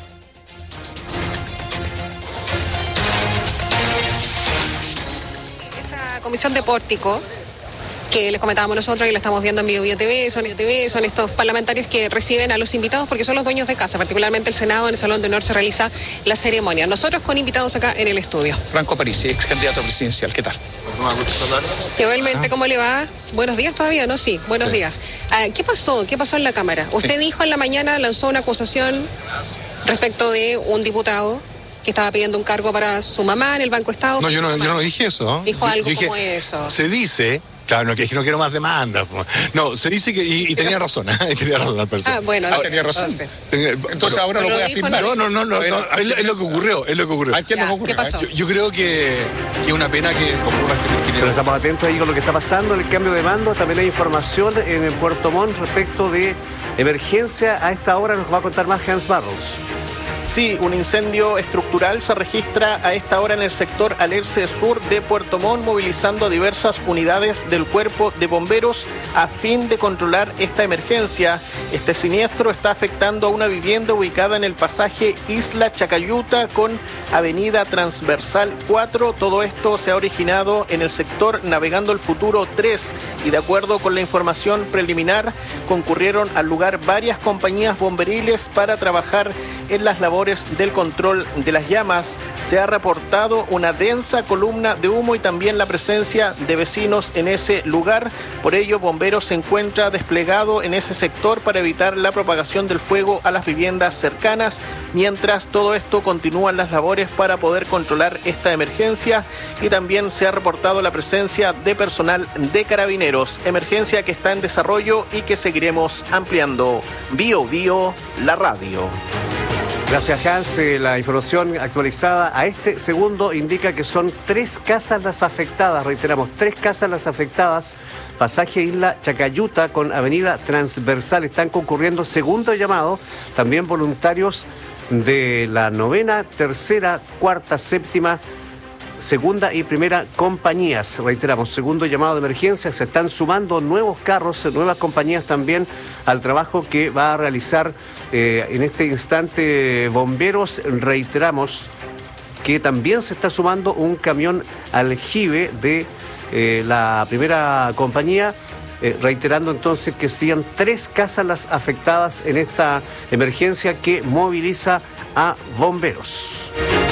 Esa comisión de pórtico que les comentábamos nosotros y la estamos viendo en Bio Bio T V, Sonia T V, son estos parlamentarios que reciben a los invitados porque son los dueños de casa, particularmente el Senado, en el Salón de Honor se realiza la ceremonia. Nosotros con invitados acá en el estudio. Franco Parisi, ex candidato presidencial, ¿qué tal? Igualmente, ¿cómo le va? Buenos días todavía, ¿no? Sí, buenos sí. días. Ah, ¿Qué pasó? ¿Qué pasó en la Cámara? Usted sí. dijo en la mañana, lanzó una acusación respecto de un diputado que estaba pidiendo un cargo para su mamá en el Banco Estado. No, yo no, yo no dije eso. Dijo algo yo dije, como eso. Se dice... Claro, no, que no quiero más demandas. No, se dice que... Y, y tenía razón, ¿eh? tenía razón al parecer. Ah, bueno. Ah, tenía razón. Entonces, tenía, entonces ahora lo puede afirmar. No, no, no, no, no, no es, es lo que ocurrió, es lo que ocurrió. ¿Qué, ya, ¿qué pasó? Yo, yo creo que es una pena que ocurra este... Pero estamos atentos ahí con lo que está pasando en el cambio de mando. También hay información en el Puerto Montt respecto de emergencia. A esta hora nos va a contar más Hans Barros. Sí, un incendio estructural se registra a esta hora en el sector Alerce Sur de Puerto Montt, movilizando a diversas unidades del Cuerpo de Bomberos a fin de controlar esta emergencia. Este siniestro está afectando a una vivienda ubicada en el pasaje Isla Chacayuta con Avenida Transversal cuatro. Todo esto se ha originado en el sector Navegando el Futuro tres y de acuerdo con la información preliminar concurrieron al lugar varias compañías bomberiles para trabajar en las labores del control de las llamas. Se ha reportado una densa columna de humo y también la presencia de vecinos en ese lugar. Por ello, Bomberos se encuentra desplegado en ese sector para evitar la propagación del fuego a las viviendas cercanas. Mientras todo esto, continúan las labores para poder controlar esta emergencia y también se ha reportado la presencia de personal de Carabineros. Emergencia que está en desarrollo y que seguiremos ampliando. Bio Bio, la radio. Gracias, Hans. Eh, la información actualizada a este segundo indica que son tres casas las afectadas. Reiteramos, tres casas las afectadas. Pasaje Isla Chacayuta con avenida transversal. Están concurriendo segundo llamado. También voluntarios de la novena, tercera, cuarta, séptima, segunda y primera compañías. Reiteramos, segundo llamado de emergencia. Se están sumando nuevos carros, nuevas compañías también al trabajo que va a realizar eh, en este instante Bomberos. Reiteramos que también se está sumando un camión aljibe de eh, la primera compañía. Eh, reiterando entonces que serían tres casas las afectadas en esta emergencia que moviliza a bomberos.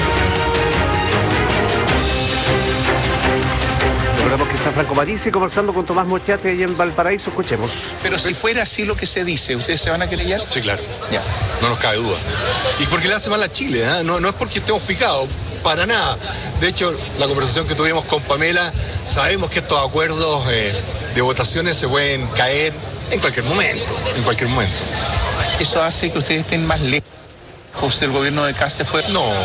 Recordemos que está Franco Parisi conversando con Tomás Mochate ahí en Valparaíso. Escuchemos. Pero si fuera así lo que se dice, ¿ustedes se van a querellar? Sí, claro. Ya. No nos cabe duda. Y porque le hace mal a Chile, ¿eh? no, no es porque estemos picados, para nada. De hecho, la conversación que tuvimos con Pamela, sabemos que estos acuerdos eh, de votaciones se pueden caer en cualquier momento, en cualquier momento. ¿Eso hace que ustedes estén más lejos del gobierno de Kast después? No, no,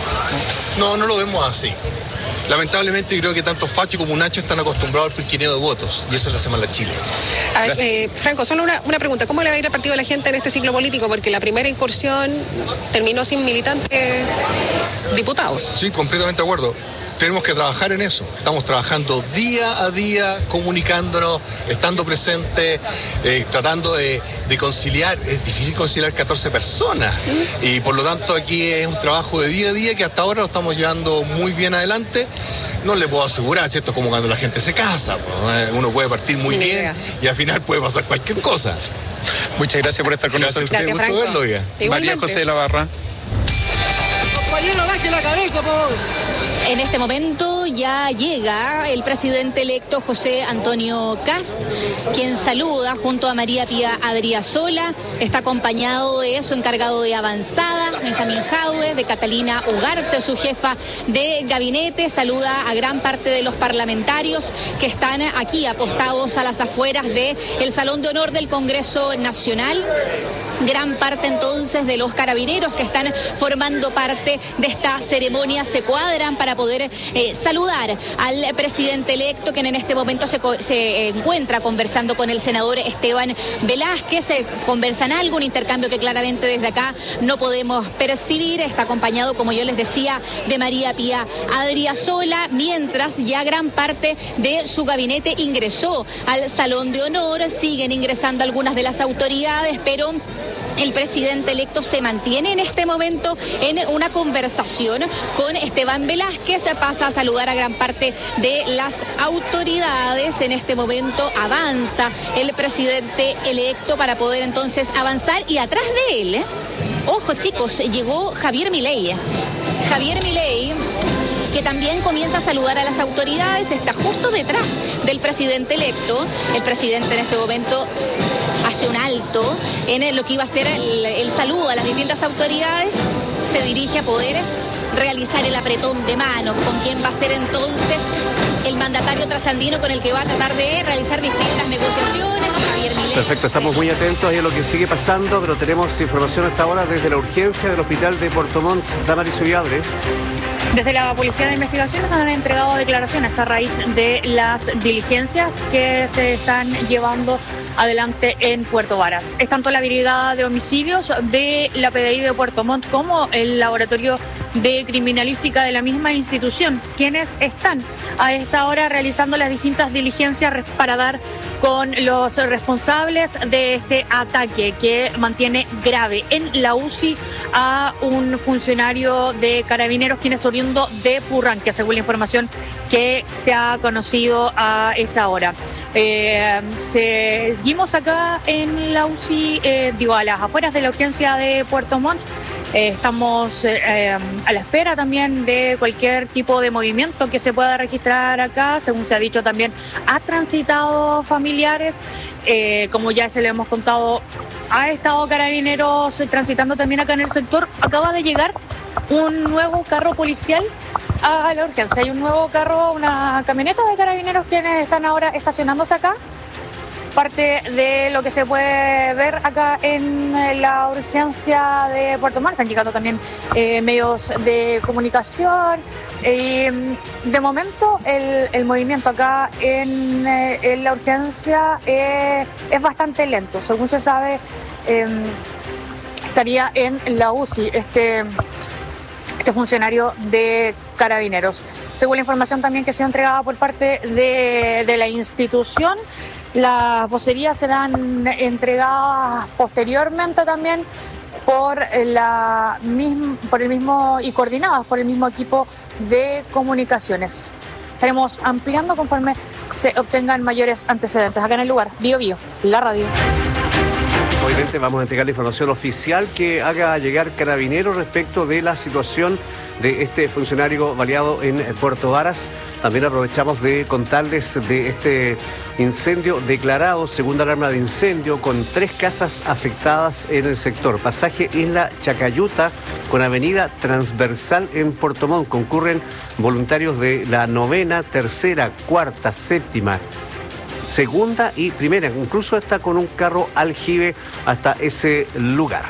no, no lo vemos así. Lamentablemente creo que tanto Facho como Nacho están acostumbrados al pirquineo de votos y eso le hace mal a Chile. A ver, eh, Franco, solo una, una pregunta. ¿Cómo le va a ir al Partido de la Gente en este ciclo político? Porque la primera incursión terminó sin militantes diputados. Sí, completamente de acuerdo. Tenemos que trabajar en eso. Estamos trabajando día a día, comunicándonos, estando presentes, eh, tratando de, de conciliar. Es difícil conciliar catorce personas. ¿Mm? Y por lo tanto aquí es un trabajo de día a día que hasta ahora lo estamos llevando muy bien adelante. No le puedo asegurar, ¿cierto? Como cuando la gente se casa. Pues, uno puede partir muy Ni bien idea. Y al final puede pasar cualquier cosa. Muchas gracias por estar con nosotros. Gracias, Gusto Franco. verlo, ya. María José de la Barra. Compañero, baje la cabeza, por favor. En este momento ya llega el presidente electo José Antonio Kast, quien saluda junto a María Pía Adriasola. Está acompañado de su encargado de avanzada, Benjamín Jaude, de Catalina Ugarte, su jefa de gabinete. Saluda a gran parte de los parlamentarios que están aquí apostados a las afueras del Salón de Honor del Congreso Nacional. Gran parte entonces de los carabineros que están formando parte de esta ceremonia se cuadran para poder eh, saludar al presidente electo, quien en este momento se, se encuentra conversando con el senador Esteban Velázquez. Se conversan algo, un intercambio que claramente desde acá no podemos percibir. Está acompañado, como yo les decía, de María Pía Adriasola, mientras ya gran parte de su gabinete ingresó al Salón de Honor. Siguen ingresando algunas de las autoridades, pero el presidente electo se mantiene en este momento en una conversación con Esteban Velázquez. Pasa a saludar a gran parte de las autoridades. En este momento avanza el presidente electo para poder entonces avanzar. Y atrás de él, ¿eh? ojo chicos, llegó Javier Milei. Javier Milei, que también comienza a saludar a las autoridades, está justo detrás del presidente electo. El presidente en este momento hace un alto en lo que iba a ser el, el saludo a las distintas autoridades, se dirige a poder realizar el apretón de manos con quien va a ser entonces el mandatario trasandino con el que va a tratar de realizar distintas negociaciones. Javier Milei. Perfecto, estamos muy atentos ahí a lo que sigue pasando, pero tenemos información hasta ahora desde la urgencia del hospital de Puerto Montt. Damaris Viable. Desde la Policía de Investigaciones han entregado declaraciones a raíz de las diligencias que se están llevando adelante en Puerto Varas. Es tanto la Brigada de Homicidios de la P D I de Puerto Montt como el Laboratorio de Criminalística de la misma institución, quienes están a esta hora realizando las distintas diligencias para dar con los responsables de este ataque que mantiene grave en la U C I a un funcionario de Carabineros, quien es oriundo de Purranque, según la información que se ha conocido a esta hora. Eh, seguimos acá en la U C I, eh, digo, a las afueras de la urgencia de Puerto Montt, Eh, estamos eh, eh, a la espera también de cualquier tipo de movimiento que se pueda registrar acá. Según se ha dicho, también ha transitado familiares. Eh, como ya se le hemos contado, ha estado Carabineros transitando también acá en el sector. Acaba de llegar un nuevo carro policial a la urgencia. Hay un nuevo carro, una camioneta de Carabineros quienes están ahora estacionándose acá. Parte de lo que se puede ver acá en la urgencia de Puerto Montt. Están llegando también eh, medios de comunicación. Eh, de momento el, el movimiento acá en, eh, en la urgencia eh, es bastante lento. Según se sabe, eh, estaría en la U C I este, este funcionario de Carabineros. Según la información también que ha sido entregada por parte de, de la institución, las vocerías serán entregadas posteriormente también por, la misma, por el mismo y coordinadas por el mismo equipo de comunicaciones. Estaremos ampliando conforme se obtengan mayores antecedentes acá en el lugar. Bio Bio, la radio. Obviamente vamos a entregar la información oficial que haga llegar Carabineros respecto de la situación de este funcionario baleado en Puerto Varas. También aprovechamos de contarles de este incendio declarado, segunda alarma de incendio, con tres casas afectadas en el sector. Pasaje Isla Chacayuta con avenida transversal en Puerto Montt. Concurren voluntarios de la novena, tercera, cuarta, séptima, segunda y primera. Incluso está con un carro aljibe hasta ese lugar.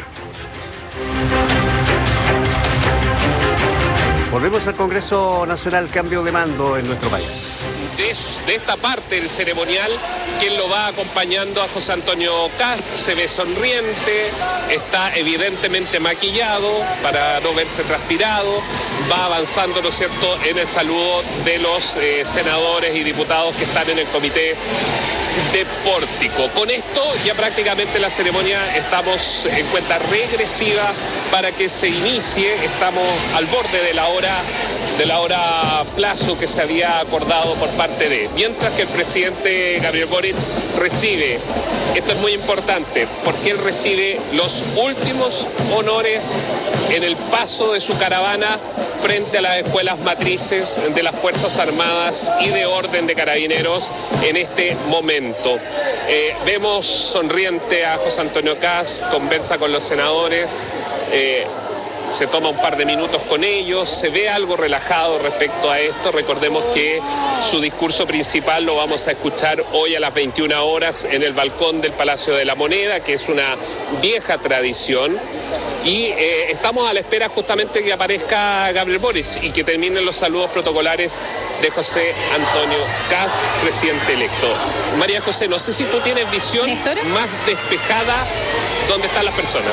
Volvemos al Congreso Nacional, cambio de mando en nuestro país. De, de esta parte del ceremonial, quien lo va acompañando a José Antonio Kast, se ve sonriente, está evidentemente maquillado para no verse transpirado, va avanzando, ¿no es cierto?, en el saludo de los eh, senadores y diputados que están en el comité de Pórtico. Con esto ya prácticamente la ceremonia estamos en cuenta regresiva para que se inicie. Estamos al borde de la hora de la hora plazo que se había acordado por parte de, mientras que el presidente Gabriel Boric recibe, esto es muy importante, porque él recibe los últimos honores en el paso de su caravana frente a las escuelas matrices de las Fuerzas Armadas y de Orden de Carabineros en este momento. Eh, vemos sonriente a José Antonio Kast, conversa con los senadores, eh, se toma un par de minutos con ellos, se ve algo relajado respecto a esto. Recordemos que su discurso principal lo vamos a escuchar hoy a las veintiuna horas en el balcón del Palacio de la Moneda, que es una vieja tradición. Y eh, estamos a la espera justamente que aparezca Gabriel Boric y que terminen los saludos protocolares de José Antonio Kast, presidente electo. María José, no sé si tú tienes visión ¿Néstor? más despejada dónde están las personas.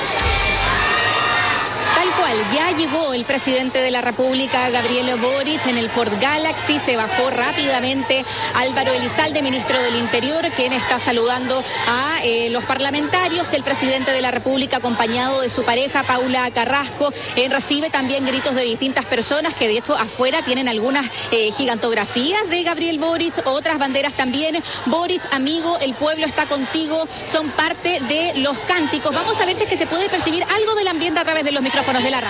Tal cual, ya llegó el presidente de la República, Gabriel Boric, en el Ford Galaxy. Se bajó rápidamente Álvaro Elizalde, ministro del Interior, quien está saludando a eh, los parlamentarios. El presidente de la República, acompañado de su pareja, Paula Carrasco, eh, recibe también gritos de distintas personas, que de hecho afuera tienen algunas eh, gigantografías de Gabriel Boric, otras banderas también. Boric, amigo, el pueblo está contigo, son parte de los cánticos. Vamos a ver si es que se puede percibir algo del ambiente a través de los micrófonos de la radio.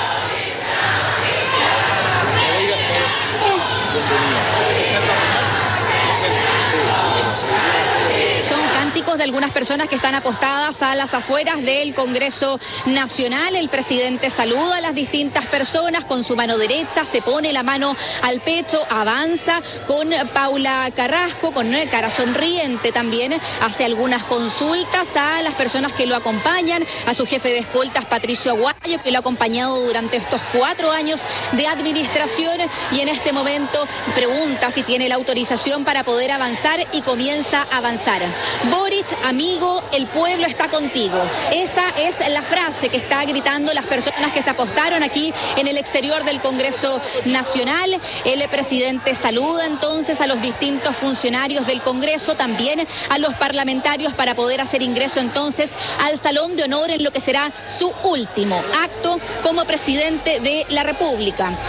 Son cánticos de algunas personas que están apostadas a las afueras del Congreso Nacional. El presidente saluda a las distintas personas con su mano derecha, se pone la mano al pecho, avanza con Paula Carrasco, con cara sonriente también, hace algunas consultas a las personas que lo acompañan, a su jefe de escoltas, Patricio Aguayo, que lo ha acompañado durante estos cuatro años de administración, y en este momento pregunta si tiene la autorización para poder avanzar y comienza a avanzar. Boric, amigo, el pueblo está contigo. Esa es la frase que está gritando las personas que se apostaron aquí en el exterior del Congreso Nacional. El presidente saluda entonces a los distintos funcionarios del Congreso, también a los parlamentarios, para poder hacer ingreso entonces al Salón de Honor en lo que será su último acto como presidente de la República.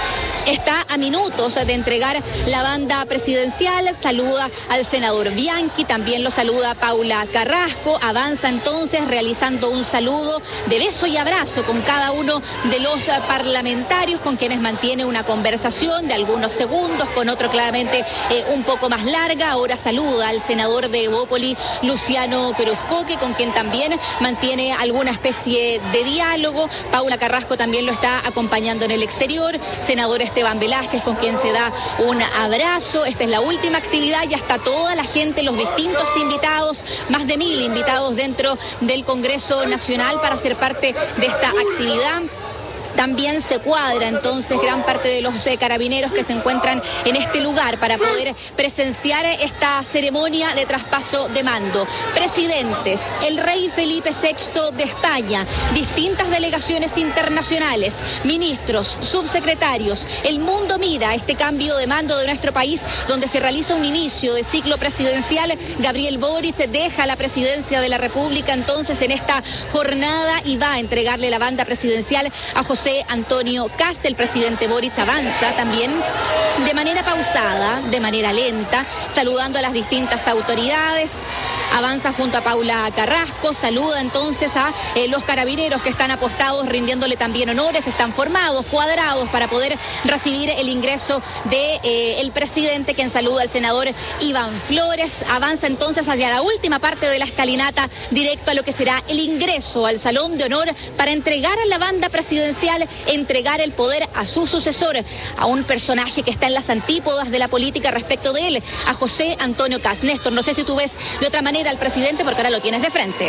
está a minutos de entregar la banda presidencial, saluda al senador Bianchi, también lo saluda Paula Carrasco, avanza entonces realizando un saludo de beso y abrazo con cada uno de los parlamentarios con quienes mantiene una conversación de algunos segundos, con otro claramente eh, un poco más larga. Ahora saluda al senador de Evópoli, Luciano Cruzcoque, con quien también mantiene alguna especie de diálogo. Paula Carrasco también lo está acompañando en el exterior, senador Esteban Velázquez, con quien se da un abrazo. Esta es la última actividad, ya está toda la gente, los distintos invitados, más de mil invitados dentro del Congreso Nacional para ser parte de esta actividad. También se cuadra entonces gran parte de los eh, carabineros que se encuentran en este lugar para poder presenciar esta ceremonia de traspaso de mando. Presidentes, el rey Felipe sexto de España, distintas delegaciones internacionales, ministros, subsecretarios. El mundo mira este cambio de mando de nuestro país, donde se realiza un inicio de ciclo presidencial. Gabriel Boric deja la presidencia de la República entonces en esta jornada y va a entregarle la banda presidencial a José Antonio Kast. El presidente Boric avanza también de manera pausada, de manera lenta, saludando a las distintas autoridades. Avanza junto a Paula Carrasco, saluda entonces a eh, los carabineros que están apostados, rindiéndole también honores, están formados, cuadrados para poder recibir el ingreso de eh, el presidente, quien saluda al senador Iván Flores. Avanza entonces hacia la última parte de la escalinata, directo a lo que será el ingreso al Salón de Honor para entregar a la banda presidencial, entregar el poder a su sucesor, a un personaje que está en las antípodas de la política respecto de él, a José Antonio Kast. Néstor, no sé si tú ves de otra manera al presidente, porque ahora lo tienes de frente.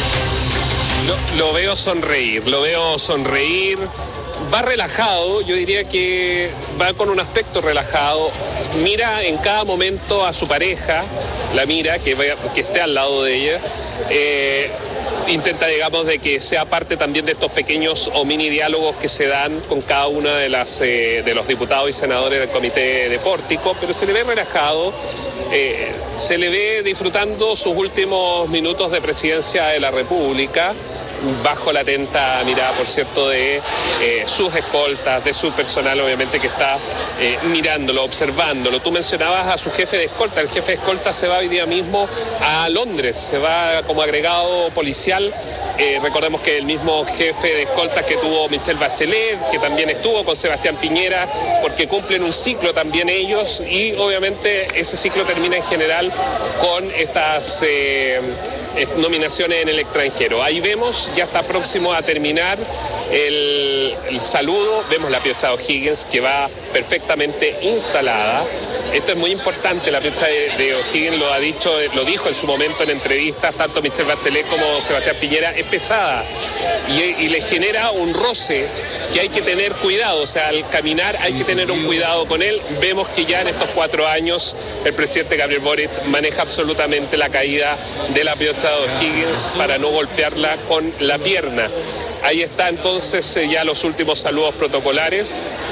Lo, lo veo sonreír, lo veo sonreír. Va relajado, yo diría que va con un aspecto relajado. Mira en cada momento a su pareja, la mira, que, vaya, que esté al lado de ella. Eh, intenta, digamos, de que sea parte también de estos pequeños o mini diálogos que se dan con cada uno de, las, eh, de los diputados y senadores del Comité de Pórtico, pero se le ve relajado, eh, se le ve disfrutando sus últimos minutos de presidencia de la República, bajo la atenta mirada, por cierto, de eh, sus escoltas, de su personal, obviamente, que está eh, mirándolo, observándolo. Tú mencionabas a su jefe de escolta. El jefe de escolta se va hoy día mismo a Londres, se va como agregado policial. Eh, recordemos que el mismo jefe de escolta que tuvo Michelle Bachelet, que también estuvo con Sebastián Piñera, porque cumplen un ciclo también ellos, y obviamente ese ciclo termina en general con estas eh, nominaciones en el extranjero. Ahí vemos, ya está próximo a terminar el, el saludo, vemos la piocha de O'Higgins que va perfectamente instalada. Esto es muy importante, la piocha de, de O'Higgins lo ha dicho, lo dijo en su momento en entrevistas, tanto Michelle Bachelet como Sebastián Piñera, es pesada y, y le genera un roce que hay que tener cuidado, o sea, al caminar hay que tener un cuidado con él. Vemos que ya en estos cuatro años el presidente Gabriel Boric maneja absolutamente la caída de la piocha de O'Higgins para no golpearla con la pierna. Ahí está entonces ya los últimos saludos protocolares.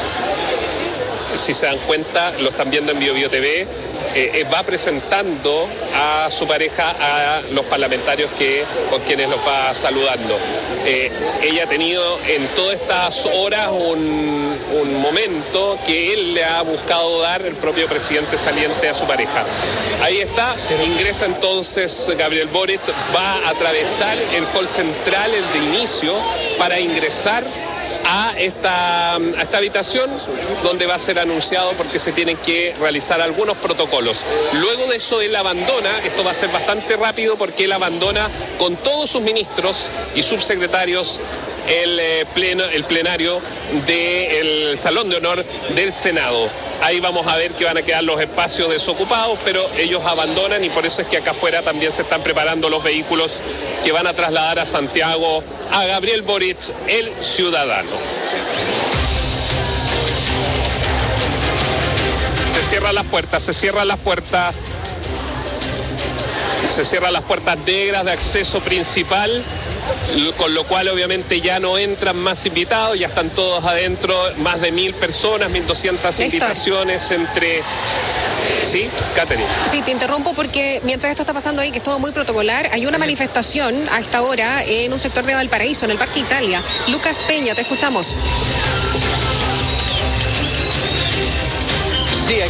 Si se dan cuenta, lo están viendo en Bio Bio T V, eh, va presentando a su pareja a los parlamentarios que, con quienes los va saludando. Eh, ella ha tenido en todas estas horas un, un momento que él le ha buscado dar, el propio presidente saliente, a su pareja. Ahí está, ingresa entonces Gabriel Boric, va a atravesar el hall central, el de inicio, para ingresar a esta, a esta habitación donde va a ser anunciado, porque se tienen que realizar algunos protocolos. Luego de eso él abandona, esto va a ser bastante rápido porque él abandona con todos sus ministros y subsecretarios el, eh, pleno, el plenario del Salón de Honor del Senado. Ahí vamos a ver que van a quedar los espacios desocupados, pero ellos abandonan, y por eso es que acá afuera también se están preparando los vehículos que van a trasladar a Santiago a Gabriel Boric, el ciudadano. Se cierran las puertas, se cierran las puertas. Se cierran las puertas negras de acceso principal, con lo cual obviamente ya no entran más invitados, ya están todos adentro, más de mil personas, mil doscientas invitaciones entre... Sí, Catherine. Sí, te interrumpo porque mientras esto está pasando ahí, que es todo muy protocolar, hay una manifestación a esta hora en un sector de Valparaíso, en el Parque Italia. Lucas Peña, te escuchamos.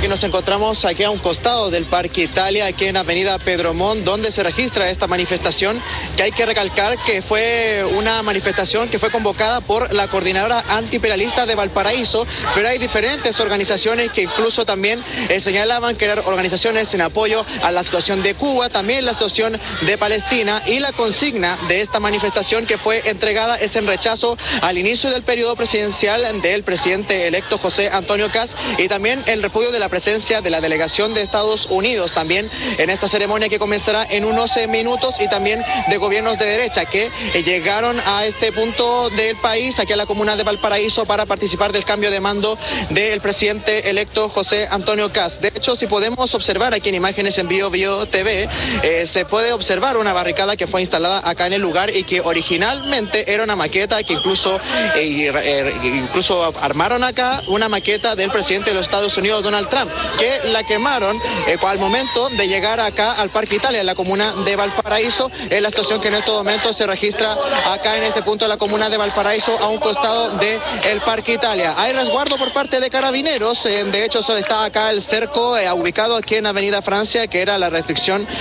que nos encontramos aquí a un costado del Parque Italia, aquí en Avenida Pedro Montt, donde se registra esta manifestación, que hay que recalcar que fue una manifestación que fue convocada por la Coordinadora Antiimperialista de Valparaíso, pero hay diferentes organizaciones que incluso también eh, señalaban que eran organizaciones en apoyo a la situación de Cuba, también la situación de Palestina, y la consigna de esta manifestación que fue entregada es en rechazo al inicio del periodo presidencial del presidente electo José Antonio Kast, y también el repudio de la presencia de la delegación de Estados Unidos también en esta ceremonia que comenzará en unos minutos, y también de gobiernos de derecha que eh, llegaron a este punto del país, aquí a la comuna de Valparaíso, para participar del cambio de mando del presidente electo José Antonio Kast. De hecho, si podemos observar aquí en imágenes en Bio Bio T V, eh, se puede observar una barricada que fue instalada acá en el lugar y que originalmente era una maqueta que incluso, eh, eh, incluso armaron acá una maqueta del presidente de los Estados Unidos, Donald Trump, que la quemaron eh, al momento de llegar acá al Parque Italia, en la comuna de Valparaíso. Es la situación que en estos momentos se registra acá en este punto de la comuna de Valparaíso, a un costado del Parque Italia. Hay resguardo por parte de carabineros, eh, de hecho está acá el cerco eh, ubicado aquí en Avenida Francia, que era la restricción